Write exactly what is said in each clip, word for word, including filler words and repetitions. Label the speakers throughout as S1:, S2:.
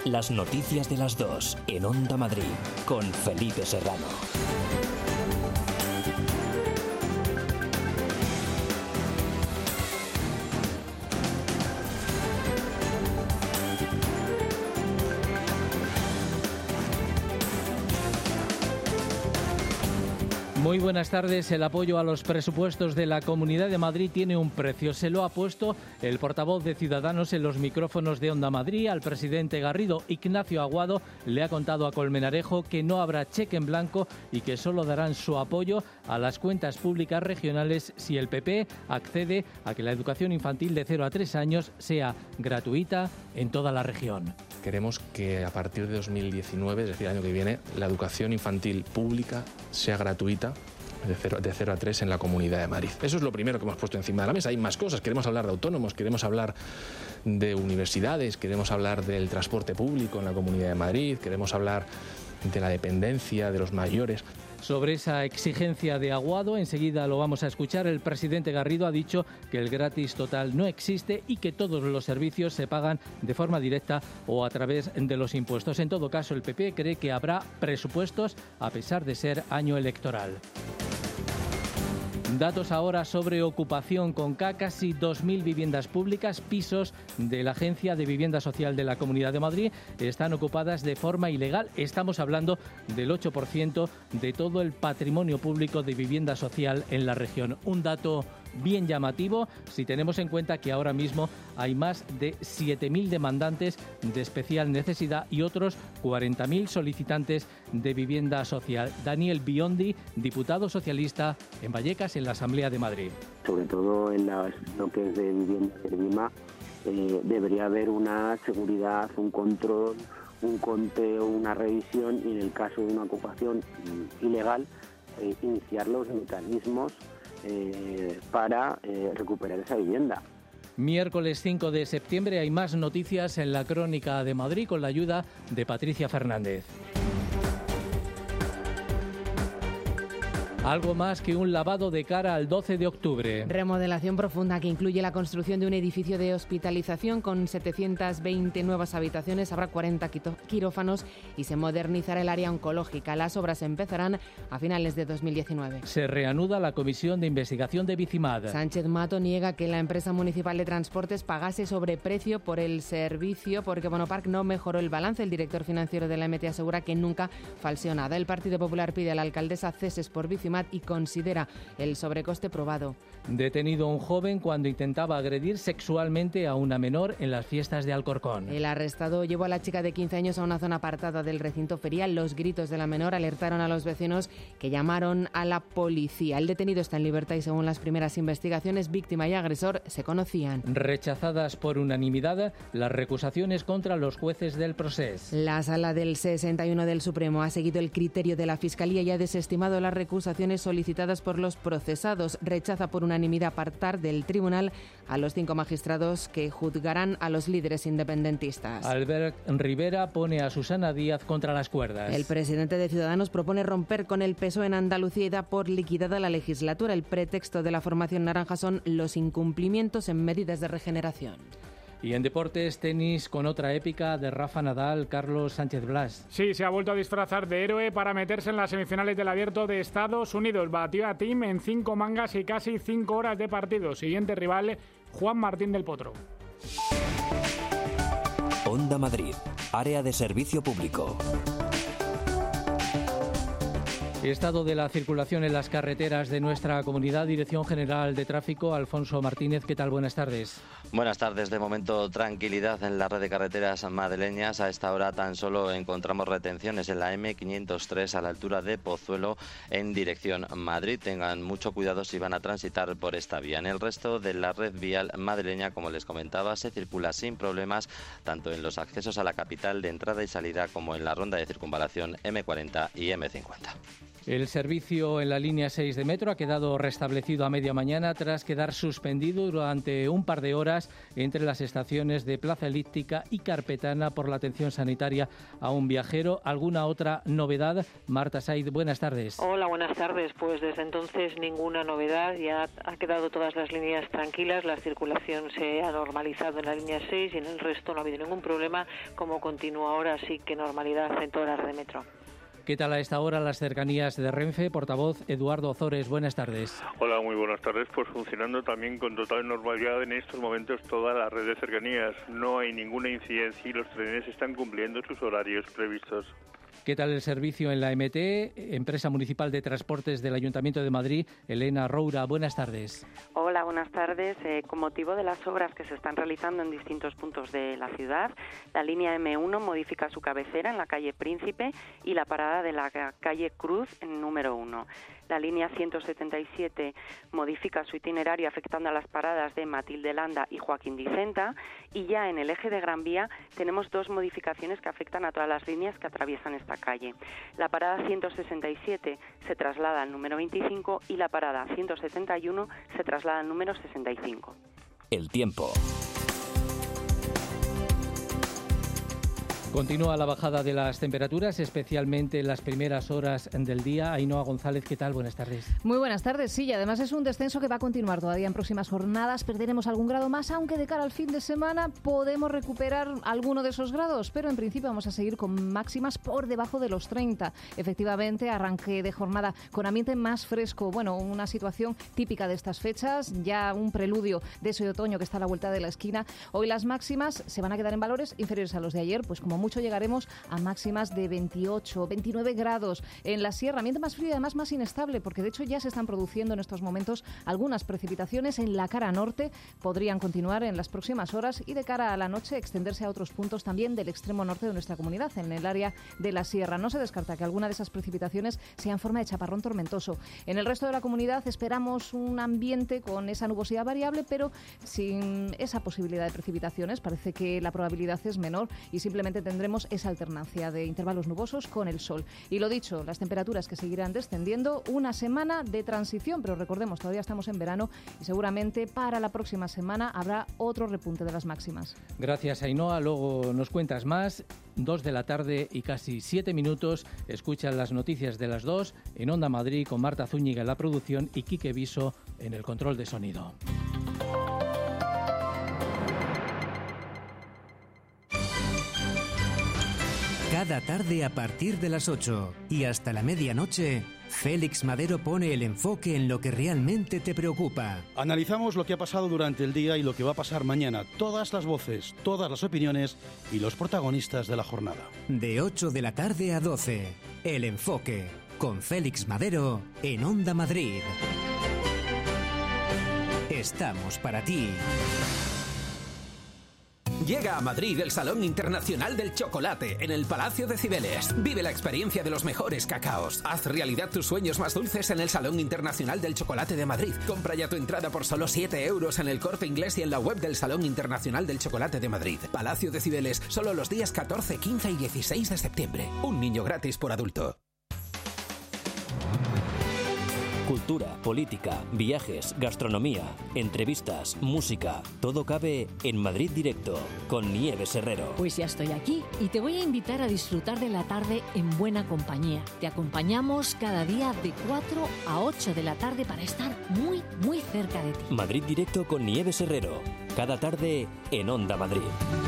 S1: Las noticias de las dos en Onda Madrid con Felipe Serrano.
S2: Muy buenas tardes. El apoyo a los presupuestos de la Comunidad de Madrid tiene un precio. Se lo ha puesto el portavoz de Ciudadanos en los micrófonos de Onda Madrid. Al presidente Garrido, Ignacio Aguado, le ha contado a Colmenarejo que no habrá cheque en blanco y que solo darán su apoyo a las cuentas públicas regionales si el P P accede a que la educación infantil de cero a tres años sea gratuita en toda la región.
S3: Queremos que a partir de dos mil diecinueve, es decir, el año que viene, la educación infantil pública sea gratuita de cero, de cero a tres en la Comunidad de Madrid. Eso es lo primero que hemos puesto encima de la mesa. Hay más cosas. Queremos hablar de autónomos, queremos hablar de universidades, queremos hablar del transporte público en la Comunidad de Madrid, queremos hablar de la dependencia, de los mayores.
S2: Sobre esa exigencia de Aguado, enseguida lo vamos a escuchar. El presidente Garrido ha dicho que el gratis total no existe y que todos los servicios se pagan de forma directa o a través de los impuestos. En todo caso, el P P cree que habrá presupuestos a pesar de ser año electoral. Datos ahora sobre ocupación. Con casi dos mil viviendas públicas, pisos de la Agencia de Vivienda Social de la Comunidad de Madrid están ocupadas de forma ilegal. Estamos hablando del ocho por ciento de todo el patrimonio público de vivienda social en la región. Un dato bien llamativo si tenemos en cuenta que ahora mismo hay más de siete mil demandantes de especial necesidad y otros cuarenta mil solicitantes de vivienda social. Daniel Biondi, diputado socialista en Vallecas, en la Asamblea de Madrid.
S4: Sobre todo en las bloques de vivienda de Lima, eh, debería haber una seguridad, un control, un conteo, una revisión y en el caso de una ocupación ilegal, eh, iniciar los mecanismos Eh, para eh, recuperar esa vivienda.
S2: Miércoles cinco de septiembre hay más noticias en la Crónica de Madrid con la ayuda de Patricia Fernández. Algo más que un lavado de cara al doce de octubre.
S5: Remodelación profunda que incluye la construcción de un edificio de hospitalización con setecientas veinte nuevas habitaciones, habrá cuarenta quirófanos y se modernizará el área oncológica. Las obras empezarán a finales de dos mil diecinueve.
S2: Se reanuda la comisión de investigación de Vicimad.
S5: Sánchez Mato niega que la empresa municipal de transportes pagase sobreprecio por el servicio porque Bonopark no mejoró el balance. El director financiero de la M T asegura que nunca falseó nada. El Partido Popular pide a la alcaldesa ceses por Vicimad y considera el sobrecoste probado.
S2: Detenido un joven cuando intentaba agredir sexualmente a una menor en las fiestas de Alcorcón.
S5: El arrestado llevó a la chica de quince años a una zona apartada del recinto ferial. Los gritos de la menor alertaron a los vecinos que llamaron a la policía. El detenido está en libertad y según las primeras investigaciones, víctima y agresor se conocían.
S2: Rechazadas por unanimidad las recusaciones contra los jueces del Procés.
S5: La Sala del sesenta y uno del Supremo ha seguido el criterio de la Fiscalía y ha desestimado las recusaciones solicitadas por los procesados. Rechaza por unanimidad apartar del tribunal a los cinco magistrados que juzgarán a los líderes independentistas.
S2: Albert Rivera pone a Susana Díaz contra las cuerdas.
S5: El presidente de Ciudadanos propone romper con el P S O E en Andalucía y da por liquidada la legislatura. El pretexto de la formación naranja son los incumplimientos en medidas de regeneración.
S2: Y en deportes, tenis con otra épica de Rafa Nadal, Carlos Sánchez Blas.
S6: Sí, se ha vuelto a disfrazar de héroe para meterse en las semifinales del Abierto de Estados Unidos. Batió a Thiem en cinco mangas y casi cinco horas de partido. Siguiente rival, Juan Martín del Potro.
S1: Onda Madrid, área de servicio público.
S2: Estado de la circulación en las carreteras de nuestra comunidad. Dirección General de Tráfico, Alfonso Martínez. ¿Qué tal? Buenas tardes.
S7: Buenas tardes. De momento, tranquilidad en la red de carreteras madrileñas. A esta hora tan solo encontramos retenciones en la eme quinientos tres a la altura de Pozuelo en dirección Madrid. Tengan mucho cuidado si van a transitar por esta vía. En el resto de la red vial madrileña, como les comentaba, se circula sin problemas tanto en los accesos a la capital de entrada y salida como en la ronda de circunvalación eme cuarenta y eme cincuenta.
S2: El servicio en la línea seis de metro ha quedado restablecido a media mañana tras quedar suspendido durante un par de horas entre las estaciones de Plaza Elíptica y Carpetana por la atención sanitaria a un viajero. ¿Alguna otra novedad? Marta Said, buenas tardes.
S8: Hola, buenas tardes. Pues desde entonces ninguna novedad. Ya ha quedado todas las líneas tranquilas. La circulación se ha normalizado en la línea seis y en el resto no ha habido ningún problema. Como continúa ahora, sí que normalidad en toda la red de metro.
S2: ¿Qué tal a esta hora las cercanías de Renfe? Portavoz Eduardo Ozores, buenas tardes.
S9: Hola, muy buenas tardes. Pues funcionando también con total normalidad en estos momentos toda la red de cercanías. No hay ninguna incidencia y los trenes están cumpliendo sus horarios previstos.
S2: ¿Qué tal el servicio en la E M T, Empresa Municipal de Transportes del Ayuntamiento de Madrid? Elena Roura, buenas tardes.
S10: Hola, buenas tardes. Eh, con motivo de las obras que se están realizando en distintos puntos de la ciudad, la línea eme uno modifica su cabecera en la calle Príncipe y la parada de la calle Cruz en número uno. La línea ciento setenta y siete modifica su itinerario afectando a las paradas de Matilde Landa y Joaquín Dicenta, y ya en el eje de Gran Vía tenemos dos modificaciones que afectan a todas las líneas que atraviesan esta calle. La parada ciento sesenta y siete se traslada al número veinticinco y la parada ciento setenta y uno se traslada al número sesenta y cinco.
S1: El tiempo.
S2: Continúa la bajada de las temperaturas, especialmente en las primeras horas del día. Ainhoa González, ¿qué tal? Buenas tardes.
S11: Muy buenas tardes, sí, y además es un descenso que va a continuar todavía en próximas jornadas. Perderemos algún grado más, aunque de cara al fin de semana podemos recuperar alguno de esos grados, pero en principio vamos a seguir con máximas por debajo de los treinta. Efectivamente, arranque de jornada con ambiente más fresco. Bueno, una situación típica de estas fechas, ya un preludio de ese otoño que está a la vuelta de la esquina. Hoy las máximas se van a quedar en valores inferiores a los de ayer, pues como mucho llegaremos a máximas de veintiocho, veintinueve grados en la sierra, ambiente más frío y además más inestable, porque de hecho ya se están produciendo en estos momentos algunas precipitaciones en la cara norte, podrían continuar en las próximas horas y de cara a la noche extenderse a otros puntos también del extremo norte de nuestra comunidad, en el área de la sierra. No se descarta que alguna de esas precipitaciones sea en forma de chaparrón tormentoso. En el resto de la comunidad esperamos un ambiente con esa nubosidad variable, pero sin esa posibilidad de precipitaciones. Parece que la probabilidad es menor y simplemente tendremos esa alternancia de intervalos nubosos con el sol. Y lo dicho, las temperaturas que seguirán descendiendo, una semana de transición, pero recordemos, todavía estamos en verano y seguramente para la próxima semana habrá otro repunte de las máximas.
S2: Gracias, Ainhoa. Luego nos cuentas más. Dos de la tarde y casi siete minutos. Escuchan las noticias de las dos en Onda Madrid con Marta Zúñiga en la producción y Quique Viso en el control de sonido.
S12: Cada tarde a partir de las ocho y hasta la medianoche, Félix Madero pone el enfoque en lo que realmente te preocupa.
S13: Analizamos lo que ha pasado durante el día y lo que va a pasar mañana. Todas las voces, todas las opiniones y los protagonistas de la jornada.
S12: De ocho de la tarde a doce, El Enfoque, con Félix Madero en Onda Madrid. Estamos para ti.
S14: Llega a Madrid el Salón Internacional del Chocolate en el Palacio de Cibeles. Vive la experiencia de los mejores cacaos. Haz realidad tus sueños más dulces en el Salón Internacional del Chocolate de Madrid. Compra ya tu entrada por solo siete euros en el Corte Inglés y en la web del Salón Internacional del Chocolate de Madrid. Palacio de Cibeles, solo los días catorce, quince y dieciséis de septiembre. Un niño gratis por adulto.
S1: Cultura, política, viajes, gastronomía, entrevistas, música. Todo cabe en Madrid Directo con Nieves Herrero.
S15: Pues ya estoy aquí y te voy a invitar a disfrutar de la tarde en buena compañía. Te acompañamos cada día de cuatro a ocho de la tarde para estar muy, muy cerca de ti.
S1: Madrid Directo con Nieves Herrero. Cada tarde en Onda Madrid.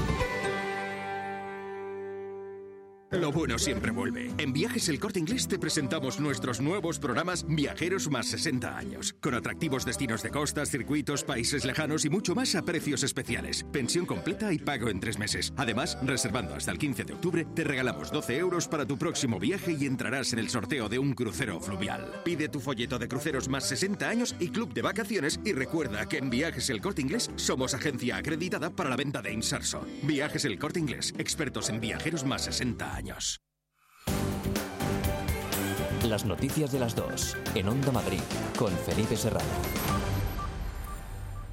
S16: Lo bueno siempre vuelve. En Viajes El Corte Inglés te presentamos nuestros nuevos programas Viajeros más sesenta años. Con atractivos destinos de costas, circuitos, países lejanos y mucho más a precios especiales. Pensión completa y pago en tres meses. Además, reservando hasta el quince de octubre, te regalamos doce euros para tu próximo viaje y entrarás en el sorteo de un crucero fluvial. Pide tu folleto de cruceros más sesenta años y club de vacaciones y recuerda que en Viajes El Corte Inglés somos agencia acreditada para la venta de Inserso. Viajes El Corte Inglés, expertos en viajeros más sesenta años.
S1: Las noticias de las dos en Onda Madrid con Felipe Serrano.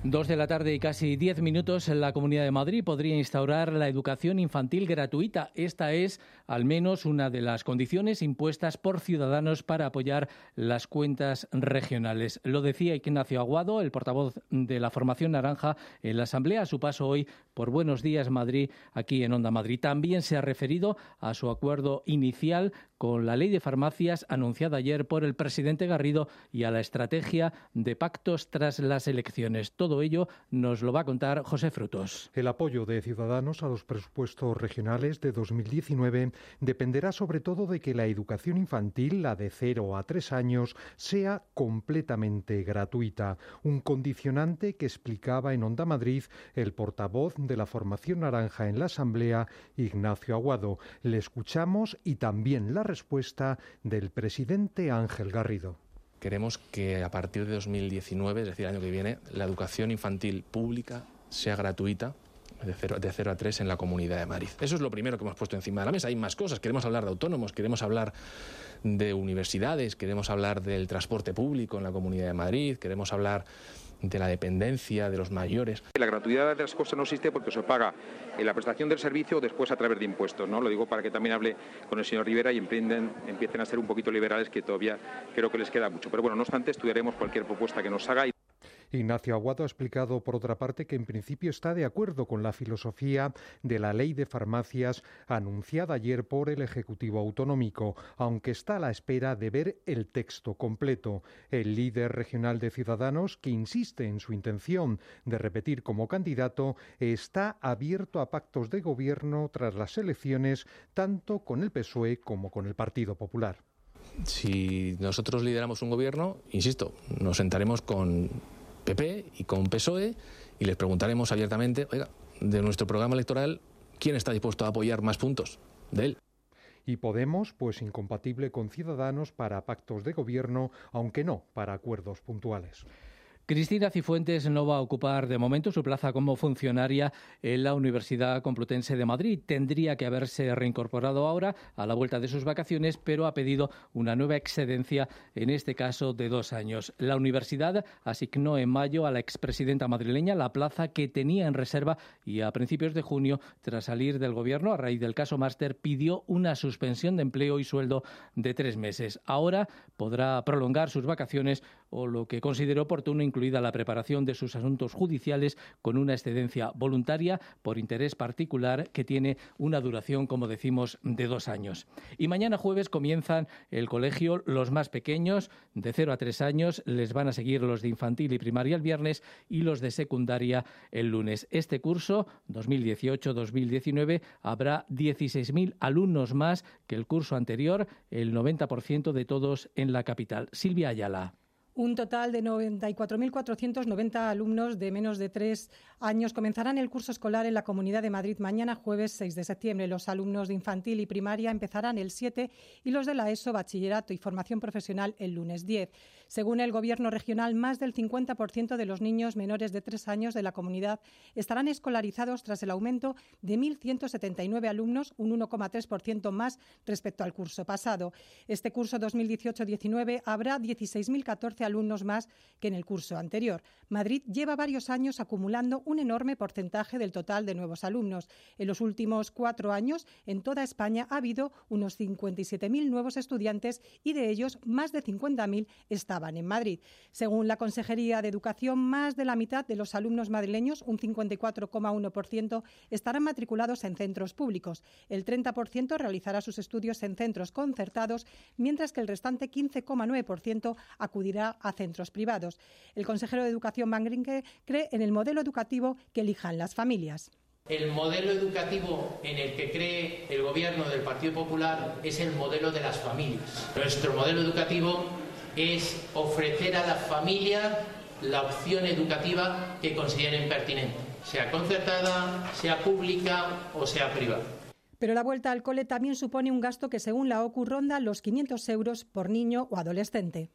S2: Dos de la tarde y casi diez minutos, en la Comunidad de Madrid podría instaurar la educación infantil gratuita. Esta es, al menos, una de las condiciones impuestas por Ciudadanos para apoyar las cuentas regionales. Lo decía Ignacio Aguado, el portavoz de la Formación Naranja, en la Asamblea a su paso hoy por Buenos Días Madrid, aquí en Onda Madrid. También se ha referido a su acuerdo inicial con la ley de farmacias anunciada ayer por el presidente Garrido y a la estrategia de pactos tras las elecciones. Todo ello nos lo va a contar José Frutos.
S17: El apoyo de Ciudadanos a los presupuestos regionales de dos mil diecinueve dependerá sobre todo de que la educación infantil, la de cero a tres años, sea completamente gratuita. Un condicionante que explicaba en Onda Madrid el portavoz de la Formación Naranja en la Asamblea, Ignacio Aguado. Le escuchamos y también la respuesta del presidente Ángel Garrido.
S3: Queremos que a partir de dos mil diecinueve, es decir, el año que viene, la educación infantil pública sea gratuita de cero, de cero a tres en la Comunidad de Madrid. Eso es lo primero que hemos puesto encima de la mesa. Hay más cosas. Queremos hablar de autónomos, queremos hablar de universidades, queremos hablar del transporte público en la Comunidad de Madrid, queremos hablar de la dependencia, de los mayores.
S18: La gratuidad de las cosas no existe porque se paga en la prestación del servicio o después a través de impuestos, ¿no? Lo digo para que también hable con el señor Rivera y emprenden, empiecen a ser un poquito liberales, que todavía creo que les queda mucho. Pero bueno, no obstante, estudiaremos cualquier propuesta que nos haga.
S17: Ignacio Aguado ha explicado, por otra parte, que en principio está de acuerdo con la filosofía de la ley de farmacias anunciada ayer por el Ejecutivo Autonómico, aunque está a la espera de ver el texto completo. El líder regional de Ciudadanos, que insiste en su intención de repetir como candidato, está abierto a pactos de gobierno tras las elecciones, tanto con el P S O E como con el Partido Popular.
S3: Si nosotros lideramos un gobierno, insisto, nos sentaremos con P P y con P S O E y les preguntaremos abiertamente, oiga, de nuestro programa electoral, ¿quién está dispuesto a apoyar más puntos de él?
S17: Y Podemos, pues incompatible con Ciudadanos para pactos de gobierno, aunque no para acuerdos puntuales.
S2: Cristina Cifuentes no va a ocupar de momento su plaza como funcionaria en la Universidad Complutense de Madrid. Tendría que haberse reincorporado ahora a la vuelta de sus vacaciones, pero ha pedido una nueva excedencia, en este caso de dos años. La universidad asignó en mayo a la expresidenta madrileña la plaza que tenía en reserva y a principios de junio, tras salir del gobierno a raíz del caso Máster, pidió una suspensión de empleo y sueldo de tres meses. Ahora podrá prolongar sus vacaciones o lo que consideró oportuno, incluida la preparación de sus asuntos judiciales, con una excedencia voluntaria por interés particular que tiene una duración, como decimos, de dos años. Y mañana jueves comienzan el colegio los más pequeños, de cero a tres años. Les van a seguir los de infantil y primaria el viernes y los de secundaria el lunes. Este curso, dos mil dieciocho dos mil diecinueve, habrá dieciséis mil alumnos más que el curso anterior, el noventa por ciento de todos en la capital. Silvia Ayala.
S19: Un total de noventa y cuatro mil cuatrocientos noventa alumnos de menos de tres años comenzarán el curso escolar en la Comunidad de Madrid mañana jueves seis de septiembre. Los alumnos de infantil y primaria empezarán el siete y los de la ESO, bachillerato y formación profesional el lunes diez. Según el Gobierno regional, más del cincuenta por ciento de los niños menores de tres años de la comunidad estarán escolarizados tras el aumento de mil ciento setenta y nueve alumnos, un uno coma tres por ciento más respecto al curso pasado. Este curso dos mil dieciocho diecinueve habrá dieciséis mil catorce alumnos más que en el curso anterior. Madrid lleva varios años acumulando un enorme porcentaje del total de nuevos alumnos. En los últimos cuatro años, en toda España ha habido unos cincuenta y siete mil nuevos estudiantes y de ellos más de cincuenta mil estaban en Madrid. Según la Consejería de Educación, más de la mitad de los alumnos madrileños, un cincuenta y cuatro coma uno por ciento, estarán matriculados en centros públicos. El treinta por ciento realizará sus estudios en centros concertados, mientras que el restante quince coma nueve por ciento acudirá a centros privados. El consejero de Educación, Van Grinke, cree en el modelo educativo que elijan las familias.
S20: El modelo educativo en el que cree el gobierno del Partido Popular es el modelo de las familias. Nuestro modelo educativo es ofrecer a la familia la opción educativa que consideren pertinente, sea concertada, sea pública o sea privada.
S19: Pero la vuelta al cole también supone un gasto que, según la OCU, ronda los quinientos euros por niño o adolescente.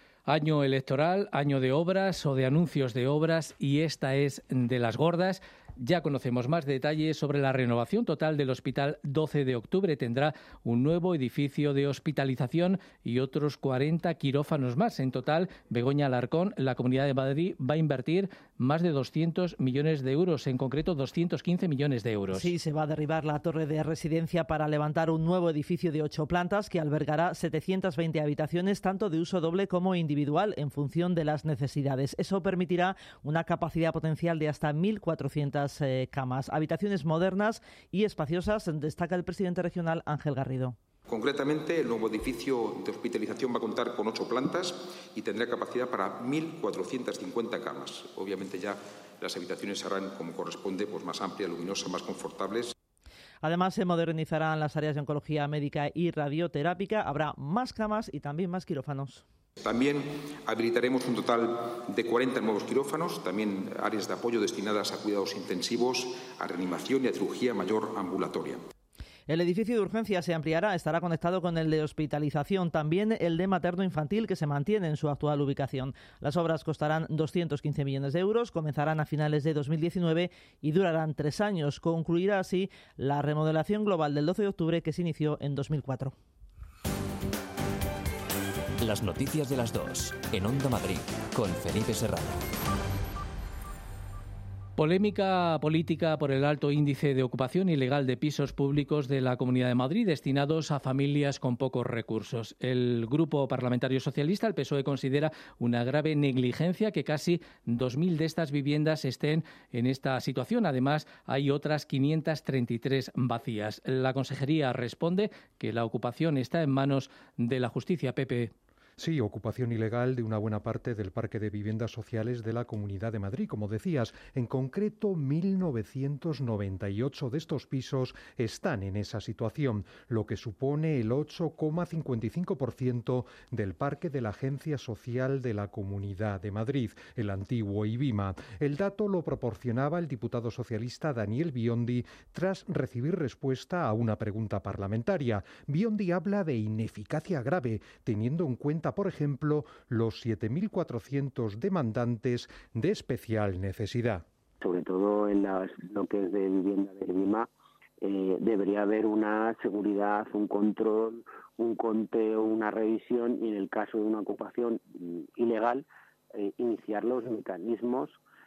S2: Año electoral, año de obras o de anuncios de obras, y esta es de las gordas. Ya conocemos más detalles sobre la renovación total del Hospital doce de octubre. Tendrá un nuevo edificio de hospitalización y otros cuarenta quirófanos más. En total, Begoña Alarcón, la Comunidad de Madrid, va a invertir más de doscientos millones de euros, en concreto doscientos quince millones de euros.
S21: Sí, se va a derribar la torre de residencia para levantar un nuevo edificio de ocho plantas que albergará setecientas veinte habitaciones, tanto de uso doble como individual, en función de las necesidades. Eso permitirá una capacidad potencial de hasta mil cuatrocientas eh, camas. Habitaciones modernas y espaciosas, destaca el presidente regional Ángel Garrido.
S18: Concretamente, el nuevo edificio de hospitalización va a contar con ocho plantas y tendrá capacidad para mil cuatrocientas cincuenta camas. Obviamente ya las habitaciones serán, como corresponde, pues más amplias, luminosas, más confortables.
S21: Además, se modernizarán las áreas de oncología médica y radioterápica. Habrá más camas y también más quirófanos.
S18: También habilitaremos un total de cuarenta nuevos quirófanos, también áreas de apoyo destinadas a cuidados intensivos, a reanimación y a cirugía mayor ambulatoria.
S21: El edificio de urgencia se ampliará, estará conectado con el de hospitalización, también el de materno-infantil, que se mantiene en su actual ubicación. Las obras costarán doscientos quince millones de euros, comenzarán a finales de dos mil diecinueve y durarán tres años. Concluirá así la remodelación global del doce de octubre que se inició en dos mil cuatro.
S1: Las noticias de las dos, en Onda Madrid, con Felipe Serrano.
S2: Polémica política por el alto índice de ocupación ilegal de pisos públicos de la Comunidad de Madrid destinados a familias con pocos recursos. El Grupo Parlamentario Socialista, el P S O E, considera una grave negligencia que casi dos mil de estas viviendas estén en esta situación. Además, hay otras quinientas treinta y tres vacías. La Consejería responde que la ocupación está en manos de la justicia. Pepe.
S17: Sí, ocupación ilegal de una buena parte del parque de viviendas sociales de la Comunidad de Madrid. Como decías, en concreto, mil novecientos noventa y ocho de estos pisos están en esa situación, lo que supone el ocho coma cincuenta y cinco por ciento del parque de la Agencia Social de la Comunidad de Madrid, el antiguo IBIMA. El dato lo proporcionaba el diputado socialista Daniel Biondi tras recibir respuesta a una pregunta parlamentaria. Biondi habla de ineficacia grave, teniendo en cuenta, por ejemplo, los siete mil cuatrocientos demandantes de especial necesidad.
S4: Sobre todo en las bloques de vivienda del IBIMA, eh, debería haber una seguridad, un control, un conteo, una revisión y en el caso de una ocupación ilegal, eh, iniciar los mecanismos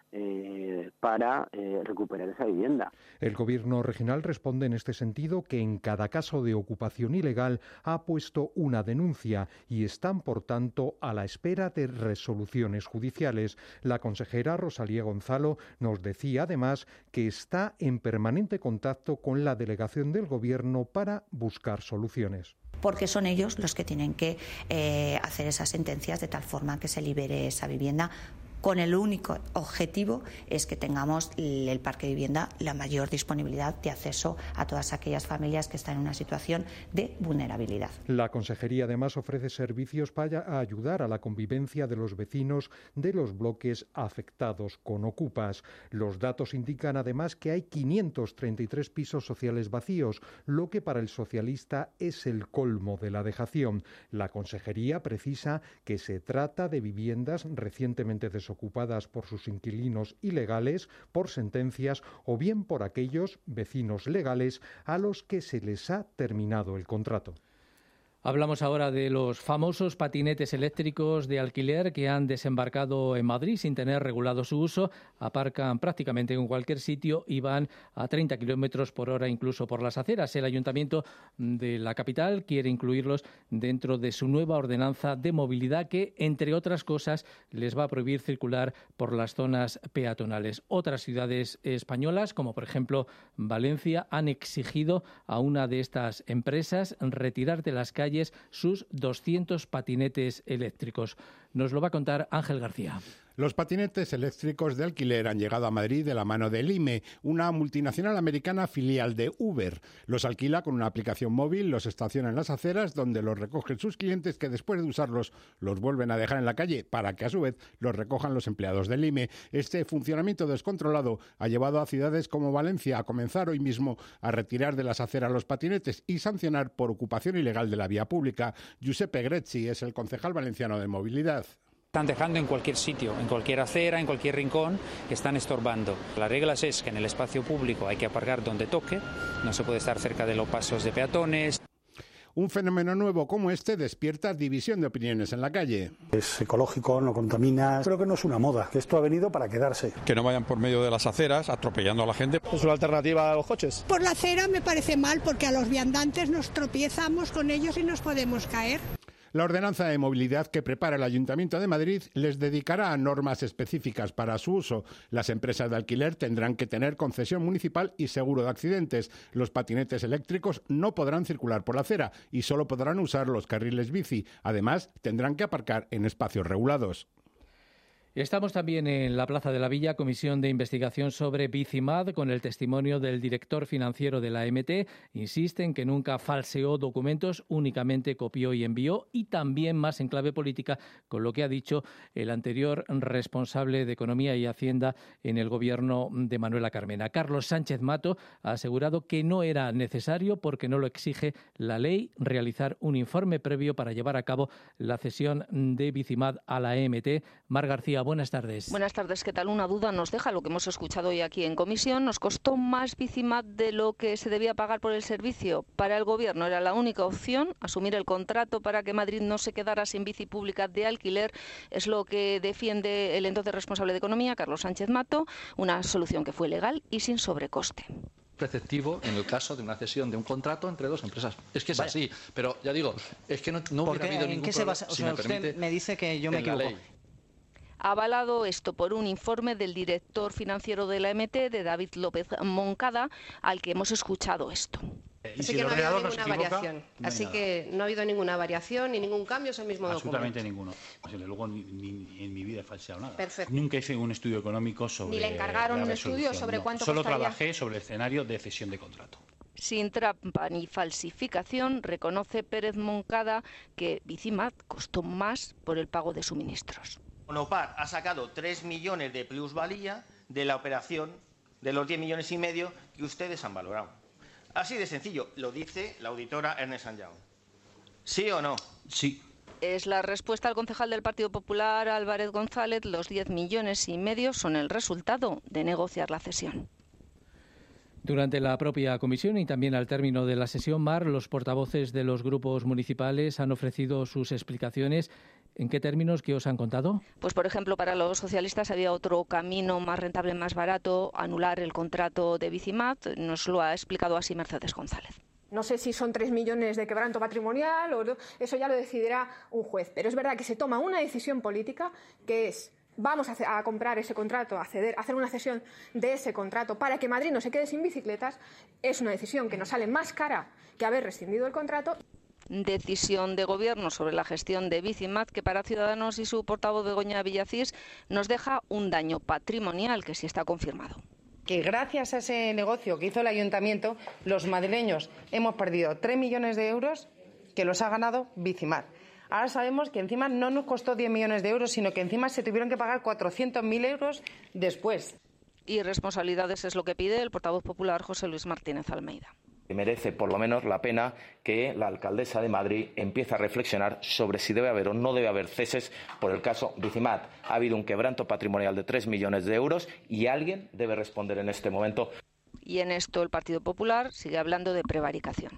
S4: Eh, para eh, recuperar esa vivienda.
S17: El Gobierno regional responde en este sentido que en cada caso de ocupación ilegal ha puesto una denuncia y están, por tanto, a la espera de resoluciones judiciales. La consejera Rosalía Gonzalo nos decía además que está en permanente contacto con la delegación del Gobierno para buscar soluciones.
S22: Porque son ellos los que tienen que eh, hacer esas sentencias de tal forma que se libere esa vivienda, con el único objetivo es que tengamos el parque de vivienda la mayor disponibilidad de acceso a todas aquellas familias que están en una situación de vulnerabilidad.
S17: La Consejería además ofrece servicios para ayudar a la convivencia de los vecinos de los bloques afectados con ocupas. Los datos indican además que hay quinientos treinta y tres pisos sociales vacíos, lo que para el socialista es el colmo de la dejación. La Consejería precisa que se trata de viviendas recientemente desocupadas ocupadas por sus inquilinos ilegales, por sentencias o bien por aquellos vecinos legales a los que se les ha terminado el contrato.
S2: Hablamos ahora de los famosos patinetes eléctricos de alquiler que han desembarcado en Madrid sin tener regulado su uso. Aparcan prácticamente en cualquier sitio y van a treinta kilómetros por hora incluso por las aceras. El Ayuntamiento de la capital quiere incluirlos dentro de su nueva ordenanza de movilidad que, entre otras cosas, les va a prohibir circular por las zonas peatonales. Otras ciudades españolas, como por ejemplo Valencia, han exigido a una de estas empresas retirar de las calles sus doscientos patinetes eléctricos. Nos lo va a contar Ángel García.
S23: Los patinetes eléctricos de alquiler han llegado a Madrid de la mano de Lime, una multinacional americana filial de Uber. Los alquila con una aplicación móvil, los estaciona en las aceras, donde los recogen sus clientes, que después de usarlos los vuelven a dejar en la calle para que a su vez los recojan los empleados de Lime. Este funcionamiento descontrolado ha llevado a ciudades como Valencia a comenzar hoy mismo a retirar de las aceras los patinetes y sancionar por ocupación ilegal de la vía pública. Giuseppe Grezzi es el concejal valenciano de movilidad.
S5: están dejando en cualquier sitio, en cualquier acera, en cualquier rincón, que están estorbando. Las reglas es que en el espacio público hay que aparcar donde toque, no se puede estar cerca de los pasos de peatones.
S23: Un fenómeno nuevo como este despierta división de opiniones en la calle.
S6: Es ecológico, no contamina. Creo que no es una moda, que esto ha venido para quedarse.
S7: Que no vayan por medio de las aceras atropellando a la gente.
S24: ¿Es una alternativa a los coches?
S25: Por la acera me parece mal porque a los viandantes nos tropiezamos con ellos y nos podemos caer.
S23: La ordenanza de movilidad que prepara el Ayuntamiento de Madrid les dedicará a normas específicas para su uso. Las empresas de alquiler tendrán que tener concesión municipal y seguro de accidentes. Los patinetes eléctricos no podrán circular por la acera y solo podrán usar los carriles bici. Además, tendrán que aparcar en espacios regulados.
S2: Estamos también en la Plaza de la Villa, comisión de investigación sobre Bicimad, con el testimonio del director financiero de la E M T. Insisten que nunca falseó documentos, únicamente copió y envió, y también más en clave política con lo que ha dicho el anterior responsable de Economía y Hacienda en el gobierno de Manuela Carmena. Carlos Sánchez Mato ha asegurado que no era necesario, porque no lo exige la ley, realizar un informe previo para llevar a cabo la cesión de Bicimad a la E M T. Mar García, buenas tardes.
S26: Buenas tardes. ¿Qué tal? Una duda nos deja lo que hemos escuchado hoy aquí en comisión. ¿Nos costó más Bicimad de lo que se debía pagar por el servicio? Para el Gobierno era la única opción, asumir el contrato para que Madrid no se quedara sin bici pública de alquiler. Es lo que defiende el entonces responsable de Economía, Carlos Sánchez Mato, una solución que fue legal y sin sobrecoste.
S27: Preceptivo en el caso de una cesión de un contrato entre dos empresas. Es que es Vaya. así, pero ya digo, es que no, no hubiera habido ningún
S28: ¿En qué se basa? O sea,
S27: si me
S28: usted
S27: permite,
S28: me dice que yo me equivoco.
S26: Avalado esto por un informe del director financiero de la E M T, de David López Moncada, al que hemos escuchado esto.
S29: Así si que no ha habido ninguna equivoca, variación. No Así nada. que no ha habido ninguna variación ni ningún cambio, es el mismo
S30: Absolutamente
S29: documento.
S30: Absolutamente ninguno. Luego ni, ni, en mi vida he falseado nada.
S29: Perfecto.
S30: Nunca hice un estudio económico sobre.
S29: Ni le encargaron un estudio sobre
S30: no.
S29: cuánto
S30: Solo
S29: costaría.
S30: trabajé sobre el escenario de cesión de contrato.
S26: Sin trampa ni falsificación, reconoce Pérez Moncada que Bicimad costó más por el pago de suministros.
S31: Monopar ha sacado tres millones de plusvalía de la operación de los diez millones y medio que ustedes han valorado. Así de sencillo, lo dice la auditora Ernst and Young. ¿Sí o no?
S30: Sí.
S26: Es la respuesta al concejal del Partido Popular, Álvarez González. Los diez millones y medio son el resultado de negociar la cesión.
S2: Durante la propia comisión y también al término de la sesión, Mar, los portavoces de los grupos municipales han ofrecido sus explicaciones. ¿En qué términos que os han contado?
S26: Pues, por ejemplo, para los socialistas había otro camino más rentable, más barato, anular el contrato de Bicimad. Nos lo ha explicado así Mercedes González.
S32: No sé si son tres millones de quebranto patrimonial o no, eso ya lo decidirá un juez. Pero es verdad que se toma una decisión política que es: vamos a, a comprar ese contrato, a ceder, a hacer una cesión de ese contrato para que Madrid no se quede sin bicicletas. Es una decisión que nos sale más cara que haber rescindido el contrato.
S26: Decisión de Gobierno sobre la gestión de Bicimad que para Ciudadanos y su portavoz Begoña Villacís nos deja un daño patrimonial que sí está confirmado.
S33: Que gracias a ese negocio que hizo el Ayuntamiento, los madrileños hemos perdido tres millones de euros que los ha ganado Bicimad. Ahora sabemos que encima no nos costó diez millones de euros, sino que encima se tuvieron que pagar cuatrocientos mil euros después.
S26: Y responsabilidades es lo que pide el portavoz popular José Luis Martínez Almeida.
S34: Merece por lo menos la pena que la alcaldesa de Madrid empiece a reflexionar sobre si debe haber o no debe haber ceses por el caso Bicimad. Ha habido un quebranto patrimonial de tres millones de euros y alguien debe responder en este momento.
S26: Y en esto el Partido Popular sigue hablando de prevaricación.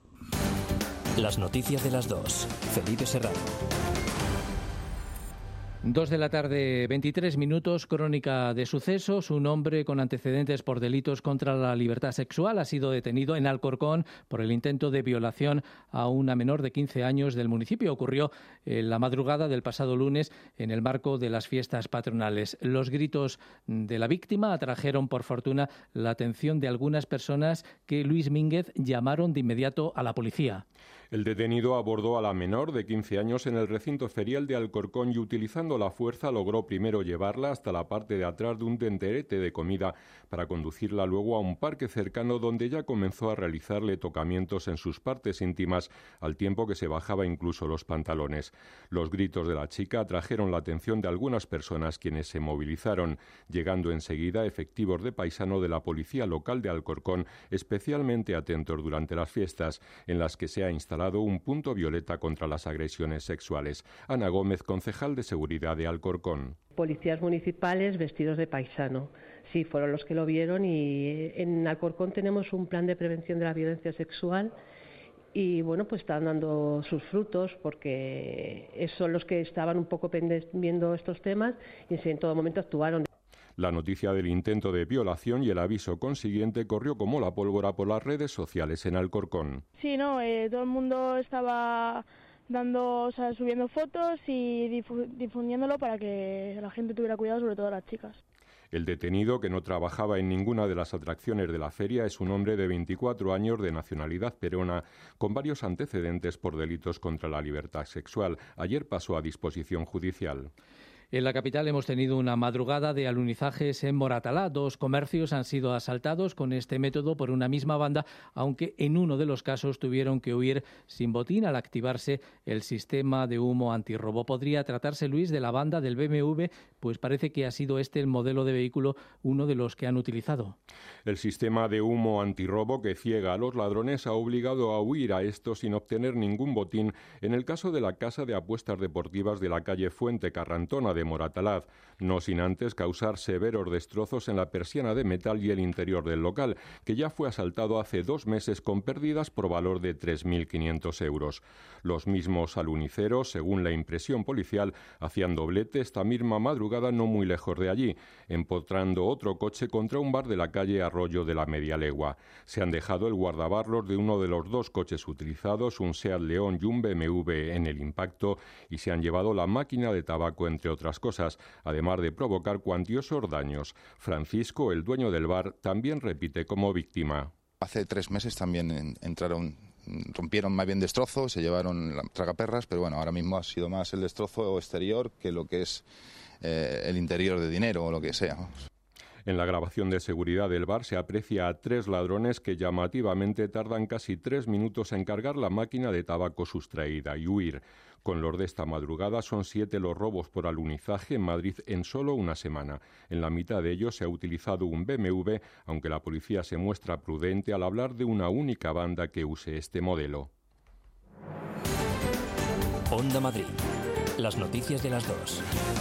S1: Las noticias de las dos. Felipe Serrano.
S2: Dos de la tarde, veintitrés minutos, crónica de sucesos. Un hombre con antecedentes por delitos contra la libertad sexual ha sido detenido en Alcorcón por el intento de violación a una menor de quince años del municipio. Ocurrió en la madrugada del pasado lunes en el marco de las fiestas patronales. Los gritos de la víctima atrajeron, por fortuna, la atención de algunas personas que Luis Mínguez llamaron de inmediato a la policía.
S35: El detenido abordó a la menor de quince años en el recinto ferial de Alcorcón y, utilizando la fuerza, logró primero llevarla hasta la parte de atrás de un tenderete de comida para conducirla luego a un parque cercano donde ya comenzó a realizarle tocamientos en sus partes íntimas al tiempo que se bajaba incluso los pantalones. Los gritos de la chica atrajeron la atención de algunas personas, quienes se movilizaron, llegando enseguida efectivos de paisano de la policía local de Alcorcón, especialmente atentos durante las fiestas en las que se ha instalado señalado un punto violeta contra las agresiones sexuales. Ana Gómez, concejal de Seguridad de Alcorcón.
S3: Policías municipales vestidos de paisano. Sí, fueron los que lo vieron y en Alcorcón tenemos un plan de prevención de la violencia sexual y bueno, pues están dando sus frutos porque son los que estaban un poco viendo estos temas y en todo momento actuaron.
S35: La noticia del intento de violación y el aviso consiguiente corrió como la pólvora por las redes sociales en Alcorcón.
S8: Sí, no, eh, todo el mundo estaba dando, o sea, subiendo fotos y difu- difundiéndolo para que la gente tuviera cuidado, sobre todo las chicas.
S35: El detenido, que no trabajaba en ninguna de las atracciones de la feria, es un hombre de veinticuatro años de nacionalidad peruana, con varios antecedentes por delitos contra la libertad sexual. Ayer pasó a disposición judicial.
S2: En la capital hemos tenido una madrugada de alunizajes en Moratalá. Dos comercios han sido asaltados con este método por una misma banda, aunque en uno de los casos tuvieron que huir sin botín al activarse el sistema de humo antirrobo. Podría tratarse, Luis, de la banda del B M W, pues parece que ha sido este el modelo de vehículo uno de los que han utilizado.
S35: El sistema de humo antirrobo que ciega a los ladrones ha obligado a huir a estos sin obtener ningún botín en el caso de la casa de apuestas deportivas de la calle Fuente Carrantona de Moratalaz, no sin antes causar severos destrozos en la persiana de metal y el interior del local, que ya fue asaltado hace dos meses con pérdidas por valor de tres mil quinientos euros. Los mismos aluniceros, según la impresión policial, hacían doblete esta misma madrugada no muy lejos de allí, empotrando otro coche contra un bar de la calle Arroyo de la Media Legua. Se han dejado el guardabarros de uno de los dos coches utilizados, un Seat León y un B M W, en el impacto, y se han llevado la máquina de tabaco, entre otras cosas, además de provocar cuantiosos daños. Francisco, el dueño del bar, también repite como víctima.
S9: Hace tres meses también entraron, rompieron más bien destrozos, se llevaron tragaperras, pero bueno, ahora mismo ha sido más el destrozo exterior que lo que es eh, el interior de dinero o lo que sea.
S35: En la grabación de seguridad del bar se aprecia a tres ladrones que llamativamente tardan casi tres minutos en cargar la máquina de tabaco sustraída y huir. Con los de esta madrugada son siete los robos por alunizaje en Madrid en solo una semana. En la mitad de ellos se ha utilizado un B M W, aunque la policía se muestra prudente al hablar de una única banda que use este modelo.
S1: Onda Madrid. Las noticias de las dos.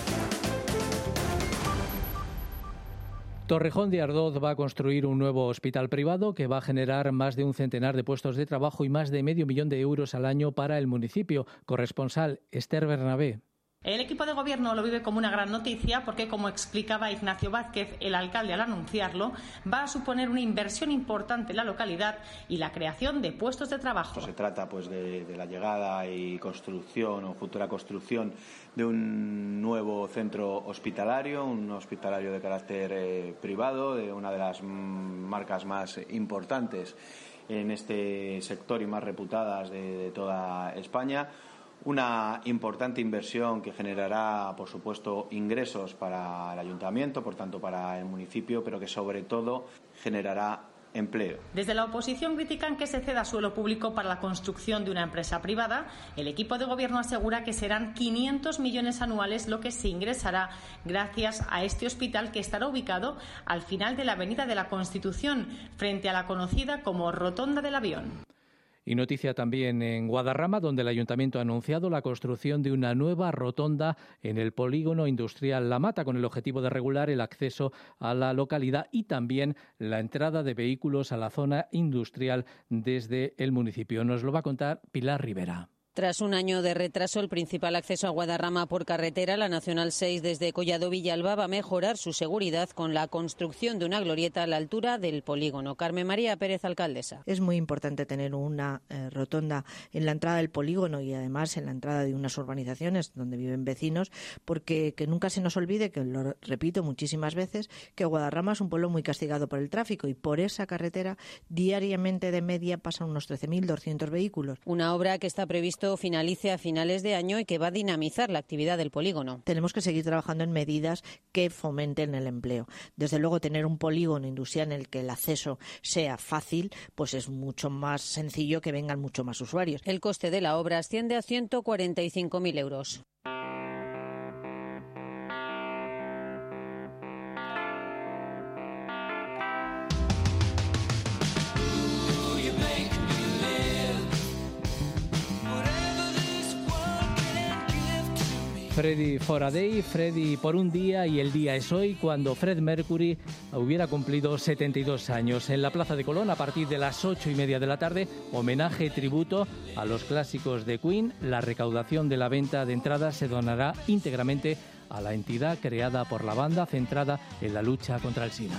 S2: Torrejón de Ardoz va a construir un nuevo hospital privado que va a generar más de un centenar de puestos de trabajo y más de medio millón de euros al año para el municipio. Corresponsal Esther Bernabé.
S10: El equipo de gobierno lo vive como una gran noticia porque, como explicaba Ignacio Vázquez, el alcalde, al anunciarlo, va a suponer una inversión importante en la localidad y la creación de puestos de trabajo.
S11: Se trata pues de, de la llegada y construcción o futura construcción de un nuevo centro hospitalario, un hospitalario de carácter eh, privado, de una de las marcas más importantes en este sector y más reputadas de, de toda España. Una importante inversión que generará, por supuesto, ingresos para el ayuntamiento, por tanto para el municipio, pero que sobre todo generará empleo.
S10: Desde la oposición critican que se ceda suelo público para la construcción de una empresa privada. El equipo de gobierno asegura que serán quinientos millones anuales lo que se ingresará gracias a este hospital, que estará ubicado al final de la Avenida de la Constitución, frente a la conocida como Rotonda del Avión.
S2: Y noticia también en Guadarrama, donde el Ayuntamiento ha anunciado la construcción de una nueva rotonda en el polígono industrial La Mata, con el objetivo de regular el acceso a la localidad y también la entrada de vehículos a la zona industrial desde el municipio. Nos lo va a contar Pilar Rivera.
S12: Tras un año de retraso, el principal acceso a Guadarrama por carretera, la Nacional seis desde Collado Villalba, va a mejorar su seguridad con la construcción de una glorieta a la altura del polígono. Carmen María Pérez, alcaldesa.
S13: Es muy importante tener una eh, rotonda en la entrada del polígono y además en la entrada de unas urbanizaciones donde viven vecinos, porque que nunca se nos olvide, que lo repito muchísimas veces, que Guadarrama es un pueblo muy castigado por el tráfico y por esa carretera diariamente de media pasan unos trece mil doscientos vehículos.
S12: Una obra que está prevista finalice a finales de año y que va a dinamizar la actividad del polígono.
S13: Tenemos que seguir trabajando en medidas que fomenten el empleo. Desde luego, tener un polígono industrial en el que el acceso sea fácil, pues es mucho más sencillo que vengan mucho más usuarios.
S12: El coste de la obra asciende a ciento cuarenta y cinco mil euros.
S2: Freddy for a Day, Freddy por un día, y el día es hoy, cuando Fred Mercury hubiera cumplido setenta y dos años. En la Plaza de Colón, a partir de las ocho y media de la tarde, homenaje, tributo a los clásicos de Queen. La recaudación de la venta de entradas se donará íntegramente a la entidad creada por la banda, centrada en la lucha contra el SIDA.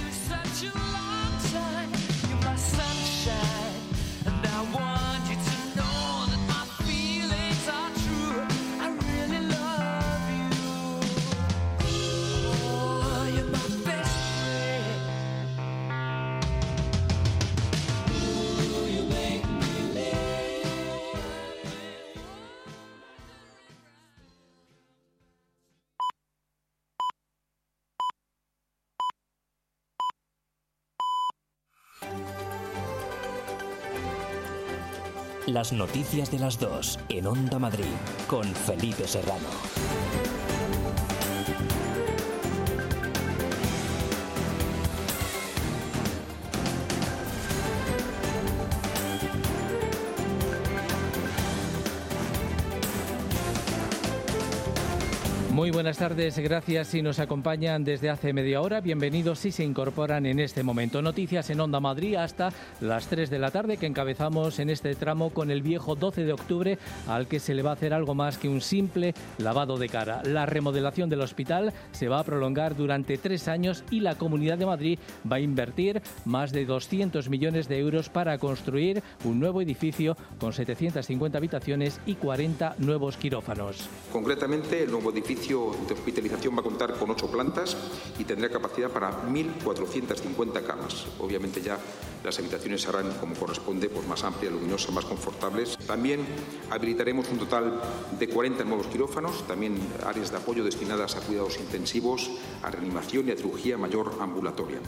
S1: Las noticias de las dos en Onda Madrid con Felipe Serrano.
S2: Muy buenas tardes, gracias si nos acompañan desde hace media hora. Bienvenidos si se incorporan en este momento. Noticias en Onda Madrid hasta las tres de la tarde, que encabezamos en este tramo con el viejo doce de octubre, al que se le va a hacer algo más que un simple lavado de cara. La remodelación del hospital se va a prolongar durante tres años y la Comunidad de Madrid va a invertir más de doscientos millones de euros para construir un nuevo edificio con setecientas cincuenta habitaciones y cuarenta nuevos quirófanos.
S4: Concretamente, el nuevo edificio de hospitalización va a contar con ocho plantas y tendrá capacidad para mil cuatrocientas cincuenta camas. Obviamente ya las habitaciones serán, como corresponde, pues más amplias, luminosas, más confortables. También habilitaremos un total de cuarenta nuevos quirófanos, también áreas de apoyo destinadas a cuidados intensivos, a reanimación y a cirugía mayor ambulatoria.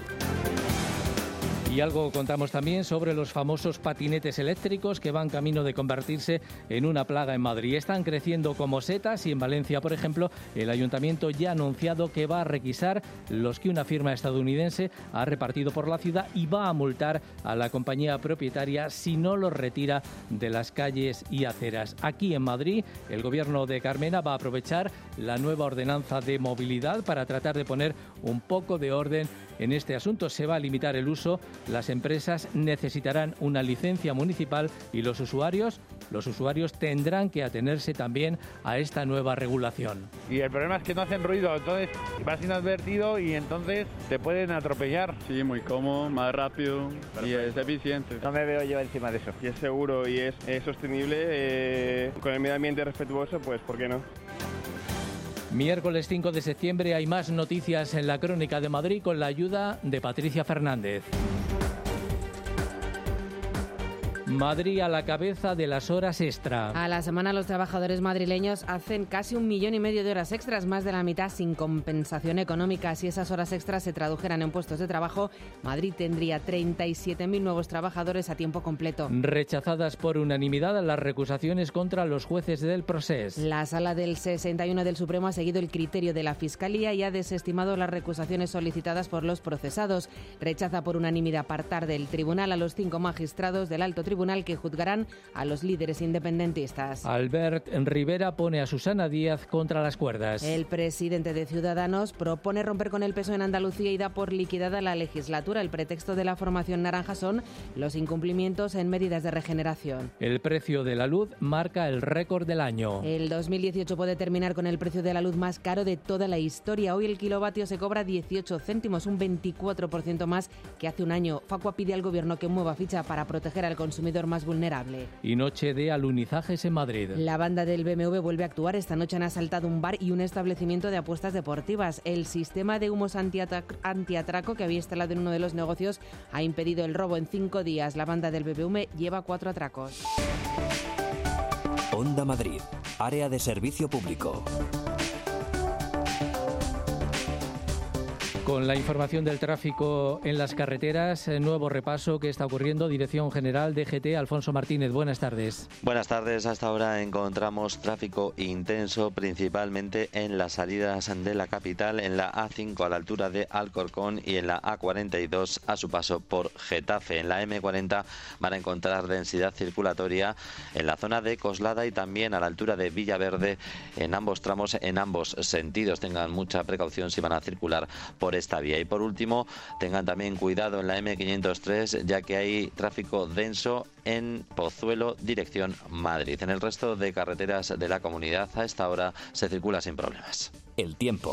S2: Y algo contamos también sobre los famosos patinetes eléctricos que van camino de convertirse en una plaga en Madrid. Están creciendo como setas y en Valencia, por ejemplo, el ayuntamiento ya ha anunciado que va a requisar los que una firma estadounidense ha repartido por la ciudad y va a multar a la compañía propietaria si no los retira de las calles y aceras. Aquí en Madrid, el gobierno de Carmena va a aprovechar la nueva ordenanza de movilidad para tratar de poner un poco de orden en este asunto. Se va a limitar el uso. Las empresas necesitarán una licencia municipal y los usuarios, los usuarios tendrán que atenerse también a esta nueva regulación.
S5: Y el problema es que no hacen ruido, entonces vas inadvertido y entonces te pueden atropellar.
S6: Sí, muy cómodo, más rápido. Perfecto. Y es eficiente.
S5: No me veo yo encima de eso.
S6: Y es seguro y es, es sostenible, eh, con el medio ambiente respetuoso, pues ¿por qué no?
S2: Miércoles cinco de septiembre hay más noticias en la Crónica de Madrid con la ayuda de Patricia Fernández. Madrid a la cabeza de las horas extra.
S7: A la semana los trabajadores madrileños hacen casi un millón y medio de horas extras, más de la mitad sin compensación económica. Si esas horas extras se tradujeran en puestos de trabajo, Madrid tendría treinta y siete mil nuevos trabajadores a tiempo completo.
S2: Rechazadas por unanimidad las recusaciones contra los jueces del Procés.
S7: La Sala del sesenta y uno del Supremo ha seguido el criterio de la Fiscalía y ha desestimado las recusaciones solicitadas por los procesados. Rechaza por unanimidad apartar del tribunal a los cinco magistrados del Alto Tribunal que juzgarán a los líderes independentistas.
S2: Albert Rivera pone a Susana Díaz contra las cuerdas.
S7: El presidente de Ciudadanos propone romper con el P S O E en Andalucía y da por liquidada la legislatura. El pretexto de la formación naranja son los incumplimientos en medidas de regeneración.
S2: El precio de la luz marca el récord del año.
S7: El dos mil dieciocho puede terminar con el precio de la luz más caro de toda la historia. Hoy el kilovatio se cobra dieciocho céntimos, un veinticuatro por ciento más que hace un año. Facua pide al gobierno que mueva ficha para proteger al consumidor más vulnerable.
S2: Y noche de alunizajes en Madrid.
S7: La banda del B M W vuelve a actuar. Esta noche han asaltado un bar y un establecimiento de apuestas deportivas. El sistema de humos antiatraco que había instalado en uno de los negocios ha impedido el robo en cinco días. La banda del B M W lleva cuatro atracos.
S1: Onda Madrid, área de servicio público.
S2: Con la información del tráfico en las carreteras, nuevo repaso que está ocurriendo. Dirección General D G T, Alfonso Martínez, buenas tardes.
S14: Buenas tardes. Hasta ahora encontramos tráfico intenso, principalmente en las salidas de la capital, en la A cinco a la altura de Alcorcón y en la A cuarenta y dos a su paso por Getafe. En la M cuarenta van a encontrar densidad circulatoria en la zona de Coslada y también a la altura de Villaverde, en ambos tramos, en ambos sentidos. Tengan mucha precaución si van a circular por esta vía. Y por último, tengan también cuidado en la M quinientos tres, ya que hay tráfico denso en Pozuelo, dirección Madrid. En el resto de carreteras de la comunidad a esta hora se circula sin problemas.
S1: El tiempo.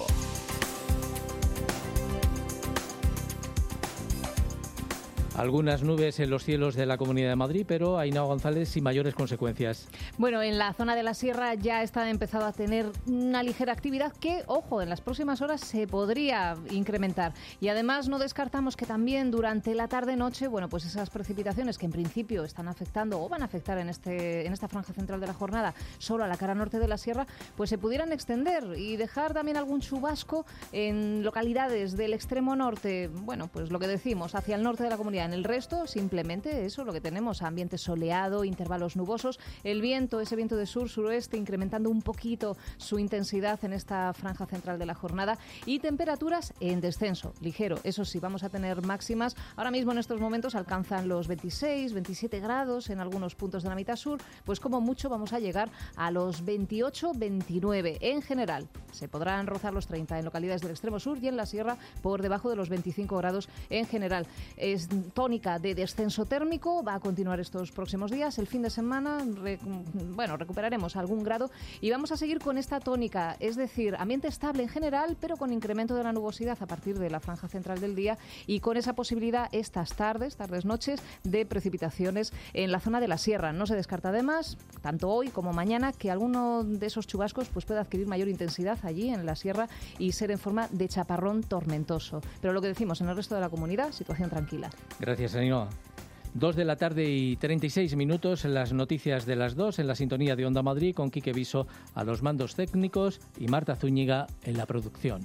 S2: Algunas nubes en los cielos de la Comunidad de Madrid, pero Ainhoa González sin mayores consecuencias.
S15: Bueno, en la zona de la Sierra ya está empezado a tener una ligera actividad que, ojo, en las próximas horas se podría incrementar. Y además no descartamos que también durante la tarde-noche, bueno, pues esas precipitaciones que en principio están afectando o van a afectar en, este, en esta franja central de la jornada solo a la cara norte de la Sierra, pues se pudieran extender y dejar también algún chubasco en localidades del extremo norte, bueno, pues lo que decimos, hacia el norte de la comunidad. En el resto, simplemente eso, lo que tenemos, ambiente soleado, intervalos nubosos, el viento, ese viento de sur-suroeste, incrementando un poquito su intensidad en esta franja central de la jornada y temperaturas en descenso, ligero. Eso sí, vamos a tener máximas. Ahora mismo en estos momentos alcanzan los veintiséis, veintisiete grados en algunos puntos de la mitad sur, pues como mucho vamos a llegar a los veintiocho, veintinueve. En general, se podrán rozar los treinta en localidades del extremo sur y en la sierra por debajo de los veinticinco grados en general. Es tónica de descenso térmico, va a continuar estos próximos días. El fin de semana, re, bueno, recuperaremos algún grado y vamos a seguir con esta tónica, es decir, ambiente estable en general, pero con incremento de la nubosidad a partir de la franja central del día y con esa posibilidad estas tardes, tardes, noches, de precipitaciones en la zona de la sierra. No se descarta además, tanto hoy como mañana, que alguno de esos chubascos pues pueda adquirir mayor intensidad allí en la sierra y ser en forma de chaparrón tormentoso. Pero lo que decimos, en el resto de la comunidad, situación tranquila.
S2: Gracias, Ainhoa. Dos de la tarde y treinta y seis minutos, en las noticias de las dos, en la sintonía de Onda Madrid, con Quique Viso a los mandos técnicos y Marta Zúñiga en la producción.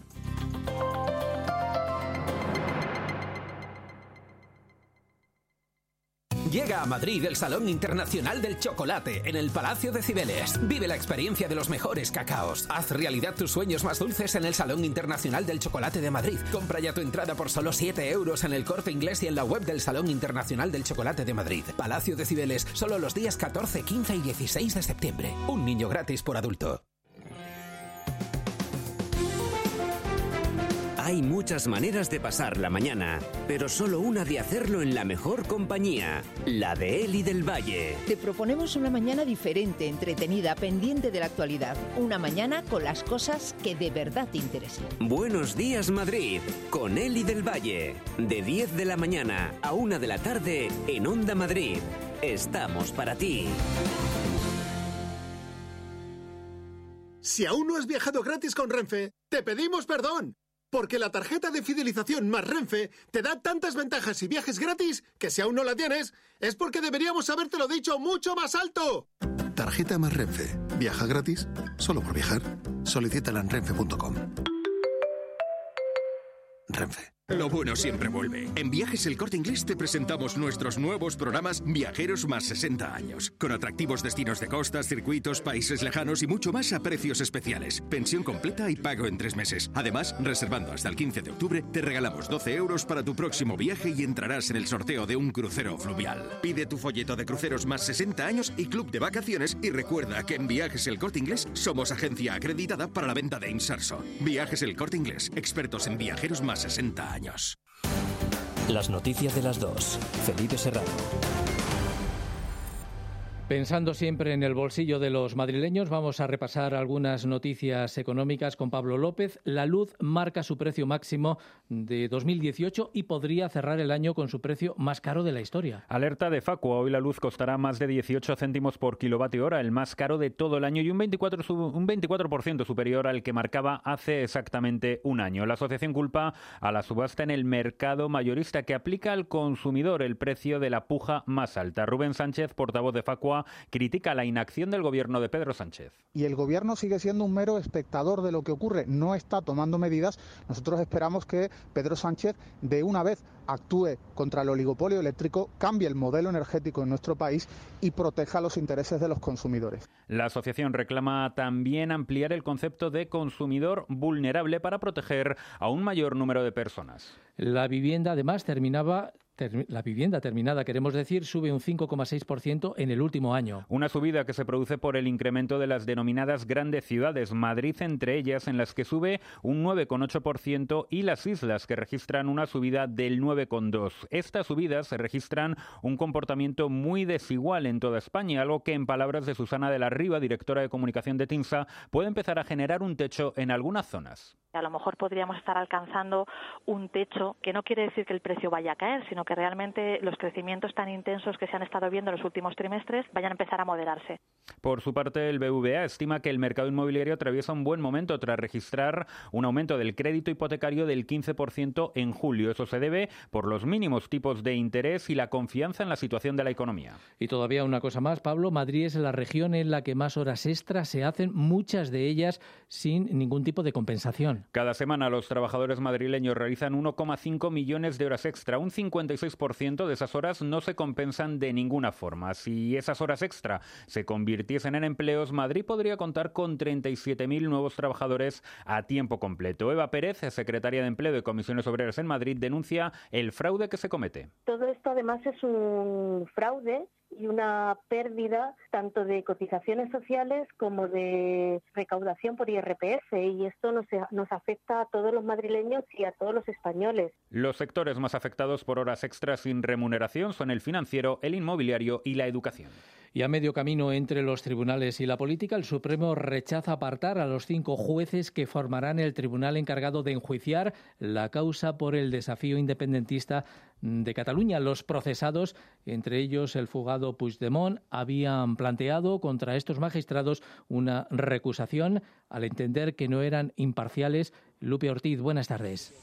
S16: Llega a Madrid el Salón Internacional del Chocolate en el Palacio de Cibeles. Vive la experiencia de los mejores cacaos. Haz realidad tus sueños más dulces en el Salón Internacional del Chocolate de Madrid. Compra ya tu entrada por solo siete euros en el Corte Inglés y en la web del Salón Internacional del Chocolate de Madrid. Palacio de Cibeles, solo los días catorce, quince y dieciséis de septiembre. Un niño gratis por adulto.
S17: Hay muchas maneras de pasar la mañana, pero solo una de hacerlo en la mejor compañía, la de Eli del Valle.
S18: Te proponemos una mañana diferente, entretenida, pendiente de la actualidad. Una mañana con las cosas que de verdad te interesan.
S17: Buenos días, Madrid, con Eli del Valle. De diez de la mañana a una de la tarde en Onda Madrid. Estamos para ti.
S19: Si aún no has viajado gratis con Renfe, te pedimos perdón. Porque la tarjeta de fidelización más Renfe te da tantas ventajas y viajes gratis que si aún no la tienes, es porque deberíamos habértelo dicho mucho más alto.
S20: Tarjeta más Renfe. ¿Viaja gratis? Solo por viajar. Solicítala en renfe punto com. Renfe.
S21: Lo bueno siempre vuelve. En Viajes El Corte Inglés te presentamos nuestros nuevos programas Viajeros más sesenta años, con atractivos destinos de costas, circuitos, países lejanos y mucho más a precios especiales. Pensión completa y pago en tres meses. Además, reservando hasta el quince de octubre, te regalamos doce euros para tu próximo viaje y entrarás en el sorteo de un crucero fluvial. Pide tu folleto de cruceros más sesenta años y club de vacaciones y recuerda que en Viajes El Corte Inglés somos agencia acreditada para la venta de Imsarso. Viajes El Corte Inglés, expertos en viajeros más sesenta años.
S1: Las noticias de las dos. Felipe Serrano.
S2: Pensando siempre en el bolsillo de los madrileños, vamos a repasar algunas noticias económicas con Pablo López. La luz marca su precio máximo de dos mil dieciocho y podría cerrar el año con su precio más caro de la historia.
S22: Alerta de Facua. Hoy la luz costará más de dieciocho céntimos por kilovatio hora, el más caro de todo el año y un veinticuatro, un veinticuatro por ciento superior al que marcaba hace exactamente un año. La asociación culpa a la subasta en el mercado mayorista que aplica al consumidor el precio de la puja más alta. Rubén Sánchez, portavoz de Facua, Moncloa critica la inacción del gobierno de Pedro Sánchez.
S3: Y el gobierno sigue siendo un mero espectador de lo que ocurre, no está tomando medidas. Nosotros esperamos que Pedro Sánchez de una vez actúe contra el oligopolio eléctrico, cambie el modelo energético en nuestro país y proteja los intereses de los consumidores.
S22: La asociación reclama también ampliar el concepto de consumidor vulnerable para proteger a un mayor número de personas.
S2: La vivienda, además, terminaba... La vivienda terminada, queremos decir, sube un cinco coma seis por ciento en el último año.
S22: Una subida que se produce por el incremento de las denominadas grandes ciudades, Madrid entre ellas, en las que sube un nueve coma ocho por ciento, y las islas, que registran una subida del nueve coma dos por ciento. Estas subidas registran un comportamiento muy desigual en toda España, algo que, en palabras de Susana de la Riva, directora de comunicación de TINSA, puede empezar a generar un techo en algunas zonas.
S8: A lo mejor podríamos estar alcanzando un techo que no quiere decir que el precio vaya a caer, sino que realmente los crecimientos tan intensos que se han estado viendo en los últimos trimestres vayan a empezar a moderarse.
S22: Por su parte, el B V A estima que el mercado inmobiliario atraviesa un buen momento tras registrar un aumento del crédito hipotecario del quince por ciento en julio. Eso se debe por los mínimos tipos de interés y la confianza en la situación de la economía.
S2: Y todavía una cosa más, Pablo, Madrid es la región en la que más horas extras se hacen, muchas de ellas sin ningún tipo de compensación.
S22: Cada semana los trabajadores madrileños realizan uno coma cinco millones de horas extra. Un cincuenta y seis por ciento de esas horas no se compensan de ninguna forma. Si esas horas extra se convirtiesen en empleos, Madrid podría contar con treinta y siete mil nuevos trabajadores a tiempo completo. Eva Pérez, secretaria de Empleo de Comisiones Obreras en Madrid, denuncia el fraude que se comete.
S9: Todo esto además es un fraude y una pérdida tanto de cotizaciones sociales como de recaudación por I R P F, y esto nos, nos afecta a todos los madrileños y a todos los españoles.
S22: Los sectores más afectados por horas extras sin remuneración son el financiero, el inmobiliario y la educación.
S2: Y a medio camino entre los tribunales y la política, el Supremo rechaza apartar a los cinco jueces que formarán el tribunal encargado de enjuiciar la causa por el desafío independentista de Cataluña. Los procesados, entre ellos el fugado Puigdemont, habían planteado contra estos magistrados una recusación al entender que no eran imparciales. Lupe Ortiz, buenas tardes.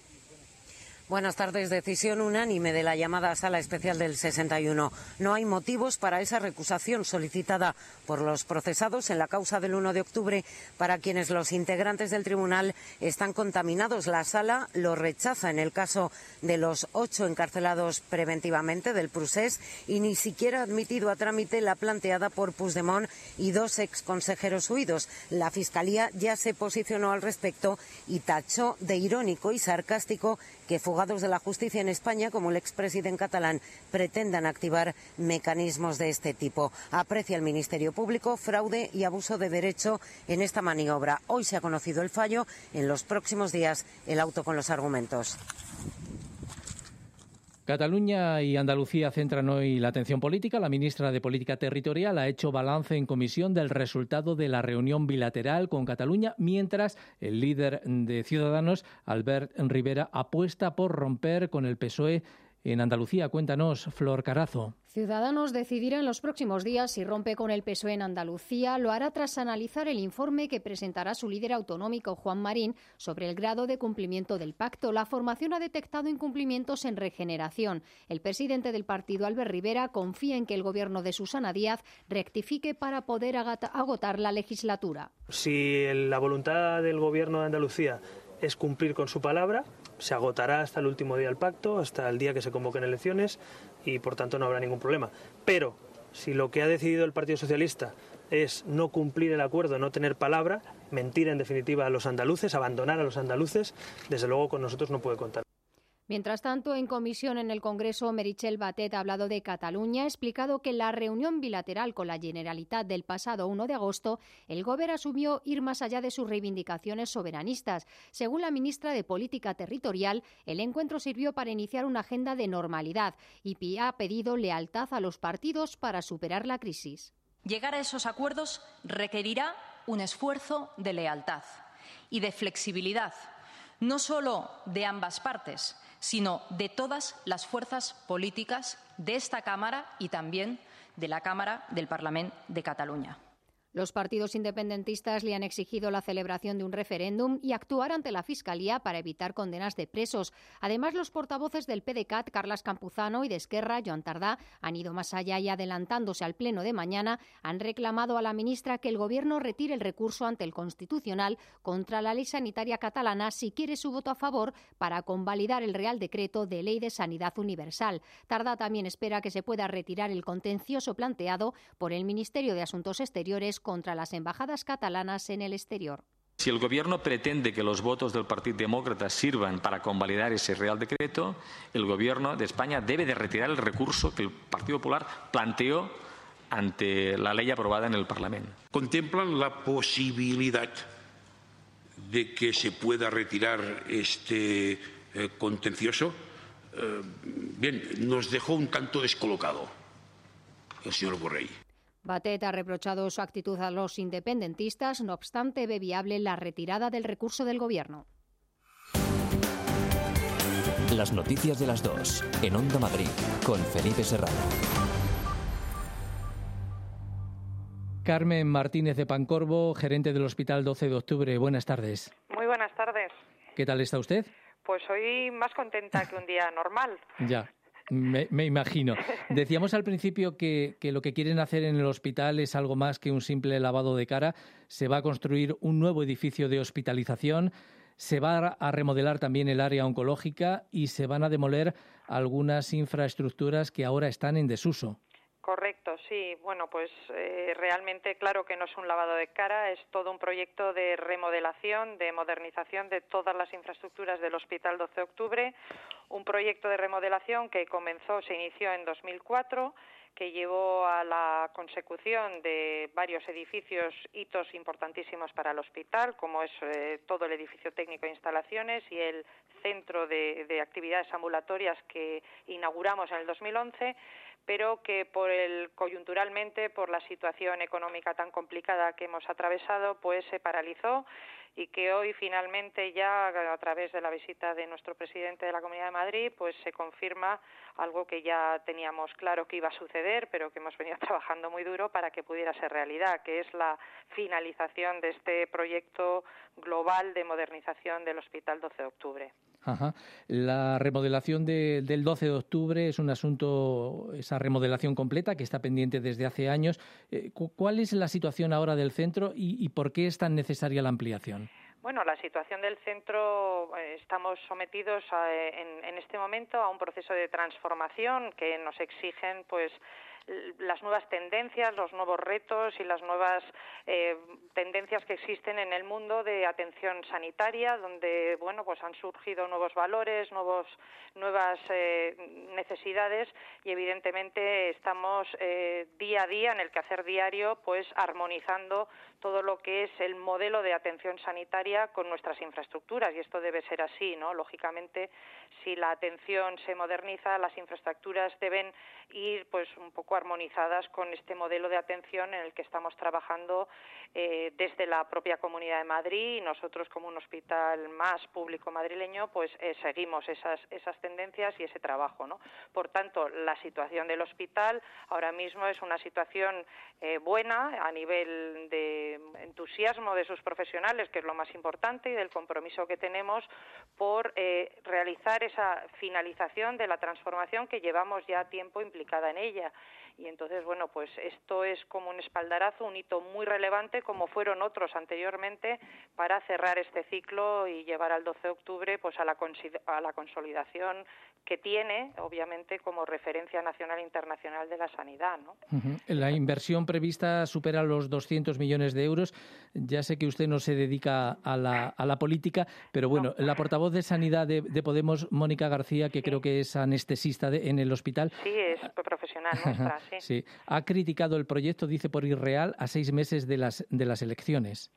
S12: Buenas tardes. Decisión unánime de la llamada Sala Especial del sesenta y uno. No hay motivos para esa recusación solicitada por los procesados en la causa del uno de octubre, para quienes los integrantes del tribunal están contaminados. La Sala lo rechaza en el caso de los ocho encarcelados preventivamente del Procés, y ni siquiera ha admitido a trámite la planteada por Puigdemont y dos exconsejeros huidos. La Fiscalía ya se posicionó al respecto y tachó de irónico y sarcástico que fugados de la justicia en España, como el expresidente catalán, pretendan activar mecanismos de este tipo. Aprecia el Ministerio Público fraude y abuso de derecho en esta maniobra. Hoy se ha conocido el fallo. En los próximos días, el auto con los argumentos.
S2: Cataluña y Andalucía centran hoy la atención política. La ministra de Política Territorial ha hecho balance en comisión del resultado de la reunión bilateral con Cataluña, mientras el líder de Ciudadanos, Albert Rivera, apuesta por romper con el P S O E en Andalucía. Cuéntanos, Flor Carazo.
S23: Ciudadanos decidirá en los próximos días si rompe con el P S O E en Andalucía. Lo hará tras analizar el informe que presentará su líder autonómico, Juan Marín, sobre el grado de cumplimiento del pacto. La formación ha detectado incumplimientos en Regeneración. El presidente del partido, Albert Rivera, confía en que el gobierno de Susana Díaz rectifique para poder agotar la legislatura.
S24: Si la voluntad del gobierno de Andalucía es cumplir con su palabra, se agotará hasta el último día el pacto, hasta el día que se convoquen elecciones, y por tanto no habrá ningún problema. Pero si lo que ha decidido el Partido Socialista es no cumplir el acuerdo, no tener palabra, mentir en definitiva a los andaluces, abandonar a los andaluces, desde luego con nosotros no puede contar.
S23: Mientras tanto, en comisión en el Congreso, Meritxell Batet ha hablado de Cataluña, ha explicado que en la reunión bilateral con la Generalitat del pasado uno de agosto, el Gobierno asumió ir más allá de sus reivindicaciones soberanistas. Según la ministra de Política Territorial, el encuentro sirvió para iniciar una agenda de normalidad y ha pedido lealtad a los partidos para superar la crisis.
S25: Llegar a esos acuerdos requerirá un esfuerzo de lealtad y de flexibilidad, no solo de ambas partes, sino de todas las fuerzas políticas de esta Cámara y también de la Cámara del Parlament de Cataluña.
S23: Los partidos independentistas le han exigido la celebración de un referéndum y actuar ante la Fiscalía para evitar condenas de presos. Además, los portavoces del PDeCAT, Carles Campuzano, y de Esquerra, Joan Tardá, han ido más allá y adelantándose al pleno de mañana, han reclamado a la ministra que el Gobierno retire el recurso ante el Constitucional contra la ley sanitaria catalana si quiere su voto a favor para convalidar el Real Decreto de Ley de Sanidad Universal. Tardá también espera que se pueda retirar el contencioso planteado por el Ministerio de Asuntos Exteriores contra las embajadas catalanas en el exterior.
S4: Si el Gobierno pretende que los votos del Partido Demócrata sirvan para convalidar ese Real Decreto, el Gobierno de España debe de retirar el recurso que el Partido Popular planteó ante la ley aprobada en el Parlamento.
S5: ¿Contemplan la posibilidad de que se pueda retirar este eh, contencioso? Eh, bien, nos dejó un tanto descolocado el señor Borrell.
S23: Batet ha reprochado su actitud a los independentistas, no obstante ve viable la retirada del recurso del Gobierno.
S1: Las noticias de las dos, en Onda Madrid, con Felipe Serrano.
S2: Carmen Martínez de Pancorbo, gerente del Hospital doce de octubre. Buenas tardes.
S10: Muy buenas tardes.
S2: ¿Qué tal está usted?
S10: Pues hoy más contenta que un día normal.
S2: Ya. Me, me imagino. Decíamos al principio que, que lo que quieren hacer en el hospital es algo más que un simple lavado de cara. Se va a construir un nuevo edificio de hospitalización, se va a remodelar también el área oncológica y se van a demoler algunas infraestructuras que ahora están en desuso.
S10: Correcto, sí. Bueno, pues eh, realmente claro que no es un lavado de cara, es todo un proyecto de remodelación, de modernización de todas las infraestructuras del Hospital doce de octubre, un proyecto de remodelación que comenzó, se inició en dos mil cuatro, que llevó a la consecución de varios edificios, hitos importantísimos para el hospital, como es eh, todo el edificio técnico e instalaciones y el centro de, de actividades ambulatorias que inauguramos en el dos mil once, pero que por el coyunturalmente, por la situación económica tan complicada que hemos atravesado, pues se paralizó y que hoy finalmente ya a través de la visita de nuestro presidente de la Comunidad de Madrid, pues se confirma algo que ya teníamos claro que iba a suceder, pero que hemos venido trabajando muy duro para que pudiera ser realidad, que es la finalización de este proyecto global de modernización del Hospital doce de octubre.
S2: Ajá. La remodelación de, del doce de octubre es un asunto, esa remodelación completa que está pendiente desde hace años. Eh, ¿Cuál es la situación ahora del centro y, y por qué es tan necesaria la ampliación?
S10: Bueno, la situación del centro, eh, estamos sometidos a, en, en este momento a un proceso de transformación que nos exigen, pues, las nuevas tendencias, los nuevos retos y las nuevas eh, tendencias que existen en el mundo de atención sanitaria, donde bueno pues han surgido nuevos valores, nuevos nuevas eh, necesidades y evidentemente estamos eh, día a día en el quehacer diario pues armonizando todo lo que es el modelo de atención sanitaria con nuestras infraestructuras y esto debe ser así, ¿no? Lógicamente, si la atención se moderniza, las infraestructuras deben ir pues un poco armonizadas con este modelo de atención en el que estamos trabajando eh, desde la propia Comunidad de Madrid y nosotros como un hospital más público madrileño pues eh, seguimos esas esas tendencias y ese trabajo, ¿no? Por tanto, la situación del hospital ahora mismo es una situación eh, buena a nivel de entusiasmo de sus profesionales, que es lo más importante, y del compromiso que tenemos por eh, realizar esa finalización de la transformación que llevamos ya tiempo implicada en ella. Y entonces, bueno, pues esto es como un espaldarazo, un hito muy relevante, como fueron otros anteriormente, para cerrar este ciclo y llevar al doce de octubre pues a la, a la consolidación que tiene, obviamente, como referencia nacional e internacional de la sanidad, ¿no?
S2: Uh-huh. La inversión prevista supera los doscientos millones de euros. Ya sé que usted no se dedica a la, a la política, pero bueno, no. La portavoz de Sanidad de, de Podemos, Mónica García, que sí. creo que es anestesista de, en el hospital.
S10: Sí, es profesional nuestra, sí.
S2: Sí, ha criticado el proyecto, dice, por irreal a seis meses de las de las elecciones.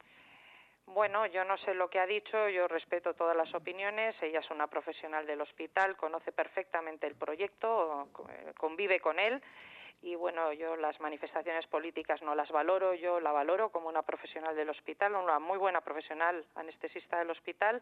S10: Bueno, yo no sé lo que ha dicho, yo respeto todas las opiniones, ella es una profesional del hospital, conoce perfectamente el proyecto, convive con él y bueno, yo las manifestaciones políticas no las valoro, yo la valoro como una profesional del hospital, una muy buena profesional anestesista del hospital,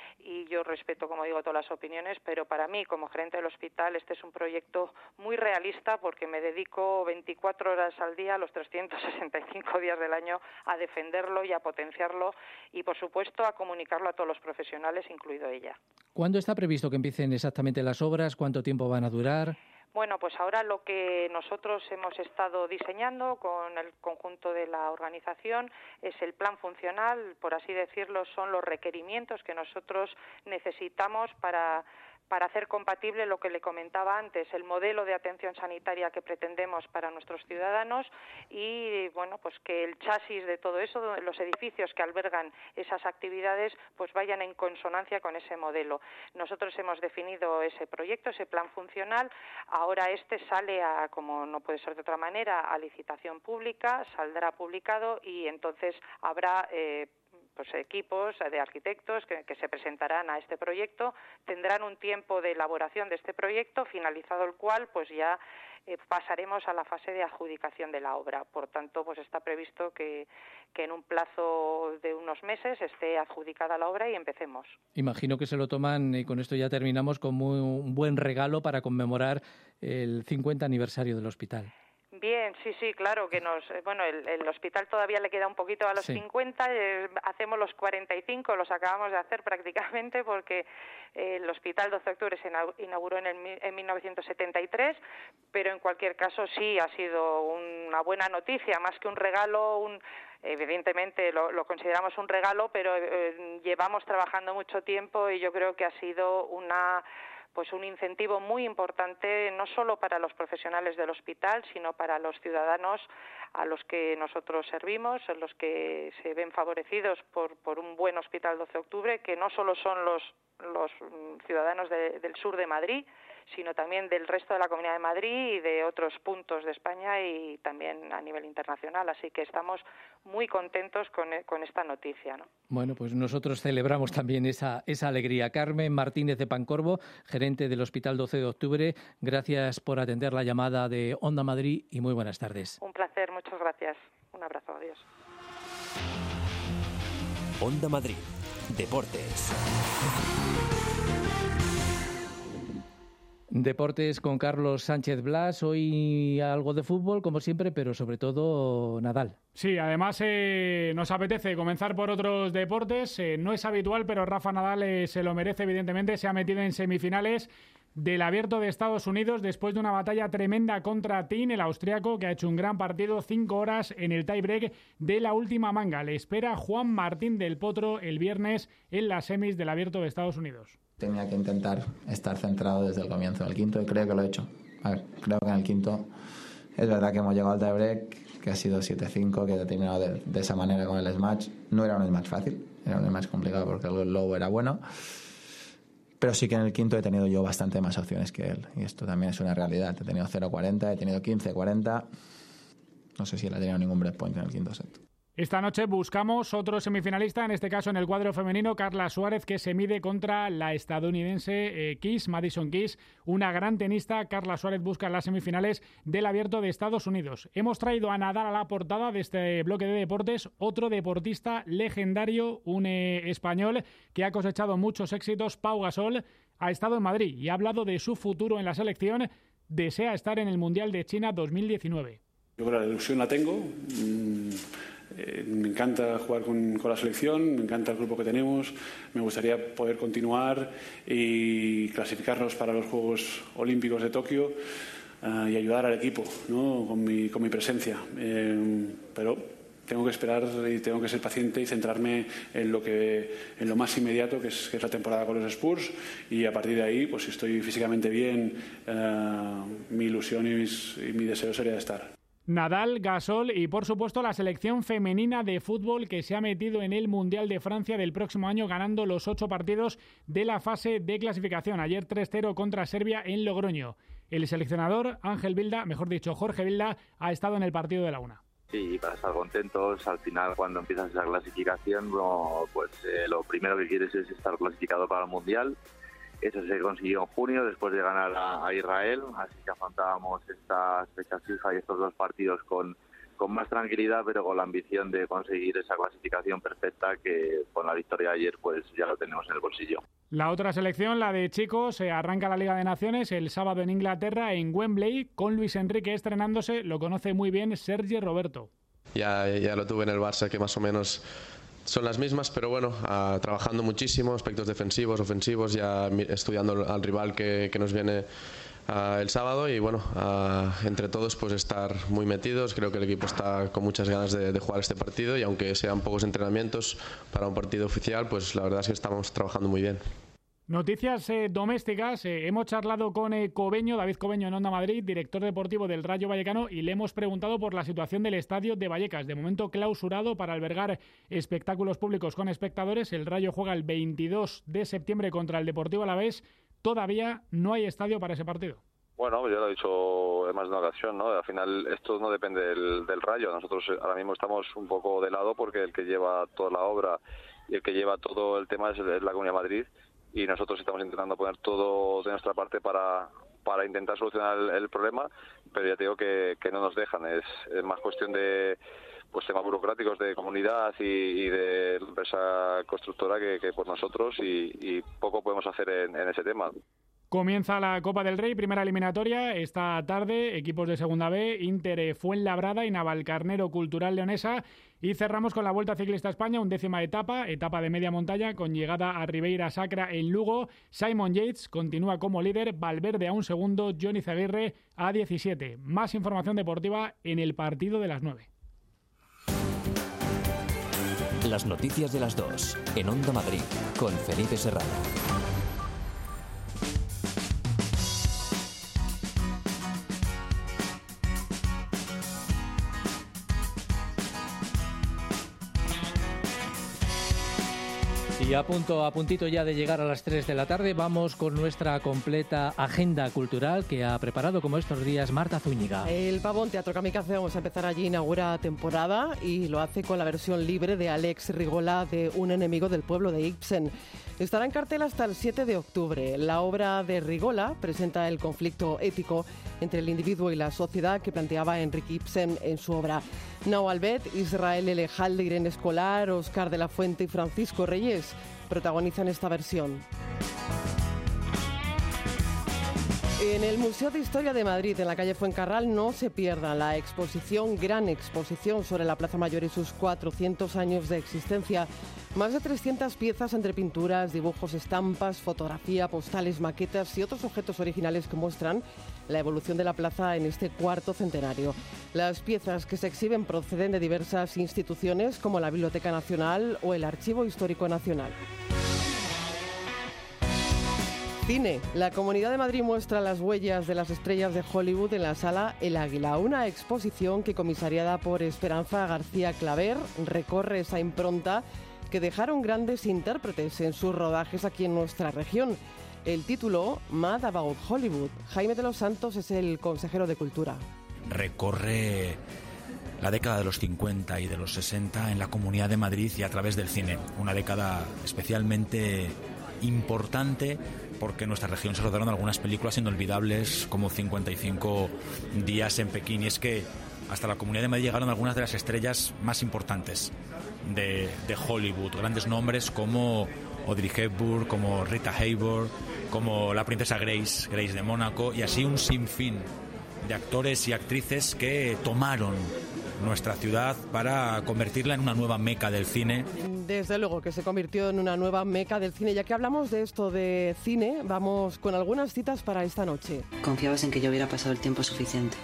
S10: y yo respeto, como digo, todas las opiniones, pero para mí, como gerente del hospital, este es un proyecto muy realista porque me dedico veinticuatro horas al día, los trescientos sesenta y cinco días del año, a defenderlo y a potenciarlo y, por supuesto, a comunicarlo a todos los profesionales, incluido ella.
S2: ¿Cuándo está previsto que empiecen exactamente las obras? ¿Cuánto tiempo van a durar?
S10: Bueno, pues ahora lo que nosotros hemos estado diseñando con el conjunto de la organización es el plan funcional, por así decirlo, son los requerimientos que nosotros necesitamos para para hacer compatible lo que le comentaba antes, el modelo de atención sanitaria que pretendemos para nuestros ciudadanos y, bueno, pues que el chasis de todo eso, los edificios que albergan esas actividades, pues vayan en consonancia con ese modelo. Nosotros hemos definido ese proyecto, ese plan funcional, ahora este sale a, como no puede ser de otra manera, a licitación pública, saldrá publicado y entonces habrá eh, pues equipos de arquitectos que, que se presentarán a este proyecto, tendrán un tiempo de elaboración de este proyecto, finalizado el cual pues ya eh, pasaremos a la fase de adjudicación de la obra. Por tanto, pues está previsto que, que en un plazo de unos meses esté adjudicada la obra y empecemos.
S2: Imagino que se lo toman, y con esto ya terminamos, como un buen regalo para conmemorar el cincuenta aniversario del hospital.
S10: Bien, sí, sí, claro que nos, bueno, el, el hospital todavía le queda un poquito a los sí. cincuenta, eh, hacemos los cuarenta y cinco, los acabamos de hacer prácticamente porque eh, el hospital doce de octubre se inauguró en, el, en mil novecientos setenta y tres, pero en cualquier caso sí ha sido una buena noticia, más que un regalo, un evidentemente lo, lo consideramos un regalo, pero eh, llevamos trabajando mucho tiempo y yo creo que ha sido una pues un incentivo muy importante no solo para los profesionales del hospital, sino para los ciudadanos a los que nosotros servimos, los que se ven favorecidos por, por un buen hospital doce de octubre, que no solo son los, los ciudadanos de, del sur de Madrid, sino también del resto de la Comunidad de Madrid y de otros puntos de España y también a nivel internacional. Así que estamos muy contentos con, con esta noticia, ¿no?
S2: Bueno, pues nosotros celebramos también esa, esa alegría. Carmen Martínez de Pancorbo, gerente del Hospital doce de octubre, gracias por atender la llamada de Onda Madrid y muy buenas tardes.
S10: Un placer, muchas gracias. Un abrazo, adiós.
S1: Onda Madrid, Deportes.
S2: Deportes con Carlos Sánchez Blas. Hoy algo de fútbol, como siempre, pero sobre todo Nadal.
S6: Sí, además eh, nos apetece comenzar por otros deportes. Eh, no es habitual, pero Rafa Nadal eh, se lo merece, evidentemente. Se ha metido en semifinales del Abierto de Estados Unidos después de una batalla tremenda contra Thiem, el austriaco, que ha hecho un gran partido, cinco horas en el tiebreak de la última manga. Le espera Juan Martín del Potro el viernes en las semis del Abierto de Estados Unidos.
S7: Tenía que intentar estar centrado desde el comienzo del quinto y creo que lo he hecho. A ver, creo que en el quinto es verdad que hemos llegado al tiebreak, que ha sido siete cinco, que ha terminado de, de esa manera con el smash. No era un smash fácil, era un smash complicado porque el low era bueno, pero sí que en el quinto he tenido yo bastante más opciones que él y esto también es una realidad. He tenido cero cuarenta, he tenido quince cuarenta, no sé si él ha tenido ningún break point en el quinto set.
S6: Esta noche buscamos otro semifinalista, en este caso en el cuadro femenino, Carla Suárez, que se mide contra la estadounidense eh, Keys, Madison Keys, una gran tenista. Carla Suárez busca las semifinales del Abierto de Estados Unidos. Hemos traído a Nadal a la portada de este bloque de deportes, otro deportista legendario, un eh, español que ha cosechado muchos éxitos, Pau Gasol, ha estado en Madrid y ha hablado de su futuro en la selección, desea estar en el Mundial de China dos mil diecinueve.
S11: Yo creo que la ilusión la tengo. Mm. Eh, me encanta jugar con, con la selección, me encanta el grupo que tenemos, me gustaría poder continuar y clasificarnos para los Juegos Olímpicos de Tokio uh, y ayudar al equipo, ¿no? con, mi, con mi presencia. Eh, pero tengo que esperar y tengo que ser paciente y centrarme en lo, que, en lo más inmediato, que es, que es la temporada con los Spurs, y a partir de ahí, pues si estoy físicamente bien, uh, mi ilusión y, mis, y mi deseo sería estar.
S6: Nadal, Gasol y por supuesto la selección femenina de fútbol que se ha metido en el Mundial de Francia del próximo año ganando los ocho partidos de la fase de clasificación. Ayer tres cero contra Serbia en Logroño. El seleccionador Ángel Vilda, mejor dicho Jorge Vilda, ha estado en el partido de la una.
S13: Sí, para estar contentos, al final cuando empiezas esa clasificación, no, pues eh, lo primero que quieres es estar clasificado para el Mundial. Eso se consiguió en junio después de ganar a, a Israel, así que afrontábamos estas fechas FIFA y estos dos partidos con, con más tranquilidad, pero con la ambición de conseguir esa clasificación perfecta que con la victoria de ayer pues ya lo tenemos en el bolsillo.
S6: La otra selección, la de chicos, se arranca la Liga de Naciones el sábado en Inglaterra, en Wembley, con Luis Enrique estrenándose. Lo conoce muy bien Sergi Roberto.
S14: Ya, ya lo tuve en el Barça, que más o menos son las mismas, pero bueno, uh, trabajando muchísimo, aspectos defensivos, ofensivos, ya estudiando al rival que, que nos viene uh, el sábado y bueno, uh, entre todos pues estar muy metidos. Creo que el equipo está con muchas ganas de, de jugar este partido y aunque sean pocos entrenamientos para un partido oficial, pues la verdad es que estamos trabajando muy bien.
S6: Noticias eh, domésticas. Eh, hemos charlado con eh, Cobeño, David Cobeño en Onda Madrid, director deportivo del Rayo Vallecano, y le hemos preguntado por la situación del estadio de Vallecas. De momento clausurado para albergar espectáculos públicos con espectadores. El Rayo juega el veintidós de septiembre contra el Deportivo Alavés. Todavía no hay estadio para ese partido.
S15: Bueno, yo lo he dicho en más de una ocasión, ¿no? Al final esto no depende del, del Rayo. Nosotros ahora mismo estamos un poco de lado porque el que lleva toda la obra y el que lleva todo el tema es, es la Comunidad de Madrid. Y nosotros estamos intentando poner todo de nuestra parte para, para intentar solucionar el, el problema, pero ya te digo que, que no nos dejan. Es, es más cuestión de pues temas burocráticos de comunidad y, y de la empresa constructora que, que por nosotros y, y poco podemos hacer en, en ese tema.
S6: Comienza la Copa del Rey, primera eliminatoria. Esta tarde, equipos de Segunda B, Inter Fuenlabrada y Navalcarnero Cultural Leonesa. Y cerramos con la Vuelta Ciclista a España, undécima etapa, etapa de media montaña, con llegada a Ribeira Sacra en Lugo. Simon Yates continúa como líder, Valverde a un segundo, Johnny Zaguirre a diecisiete. Más información deportiva en el partido de las nueve.
S1: Las noticias de las dos, en Onda Madrid, con Felipe Serrano.
S2: Y a punto, a puntito ya de llegar a las tres de la tarde, vamos con nuestra completa agenda cultural que ha preparado como estos días Marta Zúñiga.
S16: El Pavón Teatro Kamikaze, vamos a empezar allí, inaugura temporada y lo hace con la versión libre de Alex Rigola de Un enemigo del pueblo de Ibsen. Estará en cartel hasta el siete de octubre. La obra de Rigola presenta el conflicto ético entre el individuo y la sociedad que planteaba Enrique Ibsen en su obra. Nao Albet, Israel Elejalde, Irene Escolar, Óscar de la Fuente y Francisco Reyes protagonizan esta versión. En el Museo de Historia de Madrid, en la calle Fuencarral, no se pierda la exposición, gran exposición sobre la Plaza Mayor y sus cuatrocientos años de existencia. Más de trescientas piezas entre pinturas, dibujos, estampas, fotografía, postales, maquetas y otros objetos originales que muestran la evolución de la plaza en este cuarto centenario. Las piezas que se exhiben proceden de diversas instituciones como la Biblioteca Nacional o el Archivo Histórico Nacional. Cine. La Comunidad de Madrid muestra las huellas de las estrellas de Hollywood en la sala El Águila, una exposición que, comisariada por Esperanza García Claver, recorre esa impronta que dejaron grandes intérpretes en sus rodajes aquí en nuestra región. El título, Mad About Hollywood. Jaime de los Santos es el consejero de Cultura.
S17: Recorre la década de los cincuenta y de los sesenta en la Comunidad de Madrid y a través del cine. Una década especialmente importante porque en nuestra región se rodaron algunas películas inolvidables como cincuenta y cinco días en Pekín. Y es que hasta la Comunidad de Madrid llegaron algunas de las estrellas más importantes de, de Hollywood. Grandes nombres como Audrey Hepburn, como Rita Hayworth, como la princesa Grace, Grace de Mónaco, y así un sinfín de actores y actrices que tomaron nuestra ciudad para convertirla en una nueva meca del cine.
S16: Desde luego que se convirtió en una nueva meca del cine. Ya que hablamos de esto de cine, vamos con algunas citas para esta noche.
S18: ¿Confiabas en que yo hubiera pasado el tiempo suficiente?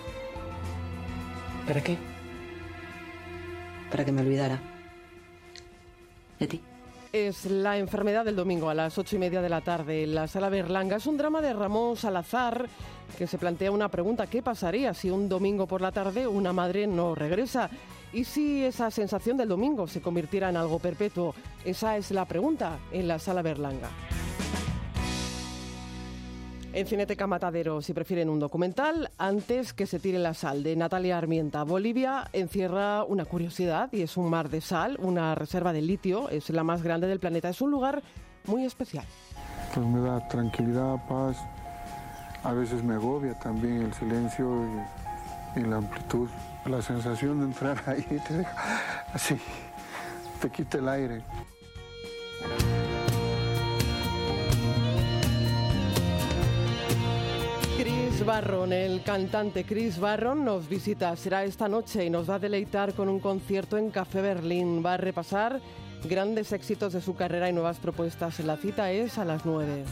S18: ¿Para qué? Para que me olvidara de ti.
S16: Es La enfermedad del domingo a las ocho y media de la tarde en la Sala Berlanga. Es un drama de Ramón Salazar que se plantea una pregunta: ¿qué pasaría si un domingo por la tarde una madre no regresa? ¿Y si esa sensación del domingo se convirtiera en algo perpetuo? Esa es la pregunta en la Sala Berlanga. En Cineteca Matadero, si prefieren un documental, Antes que se tire la sal, de Natalia Armienta. Bolivia encierra una curiosidad y es un mar de sal, una reserva de litio, es la más grande del planeta. Es un lugar muy especial.
S3: pues me da tranquilidad, paz. A veces me agobia también el silencio y, y la amplitud. La sensación de entrar ahí te deja así, te quita el aire.
S16: Chris Barron, el cantante Chris Barron, nos visita. Será esta noche y nos va a deleitar con un concierto en Café Berlín. Va a repasar grandes éxitos de su carrera y nuevas propuestas. La cita es a las nueve.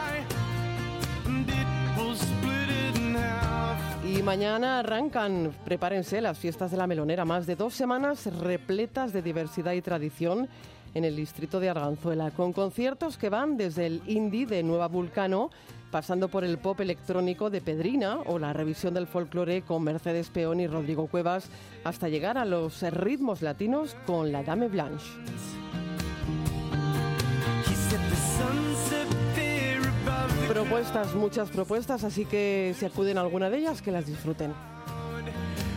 S16: Y mañana arrancan, prepárense, las fiestas de la Melonera. Más de dos semanas repletas de diversidad y tradición en el distrito de Arganzuela, con conciertos que van desde el indie de Nueva Vulcano, pasando por el pop electrónico de Pedrina o la revisión del folclore con Mercedes Peón y Rodrigo Cuevas, hasta llegar a los ritmos latinos con la Dame Blanche. Propuestas, muchas propuestas, así que si acuden a alguna de ellas, que las disfruten.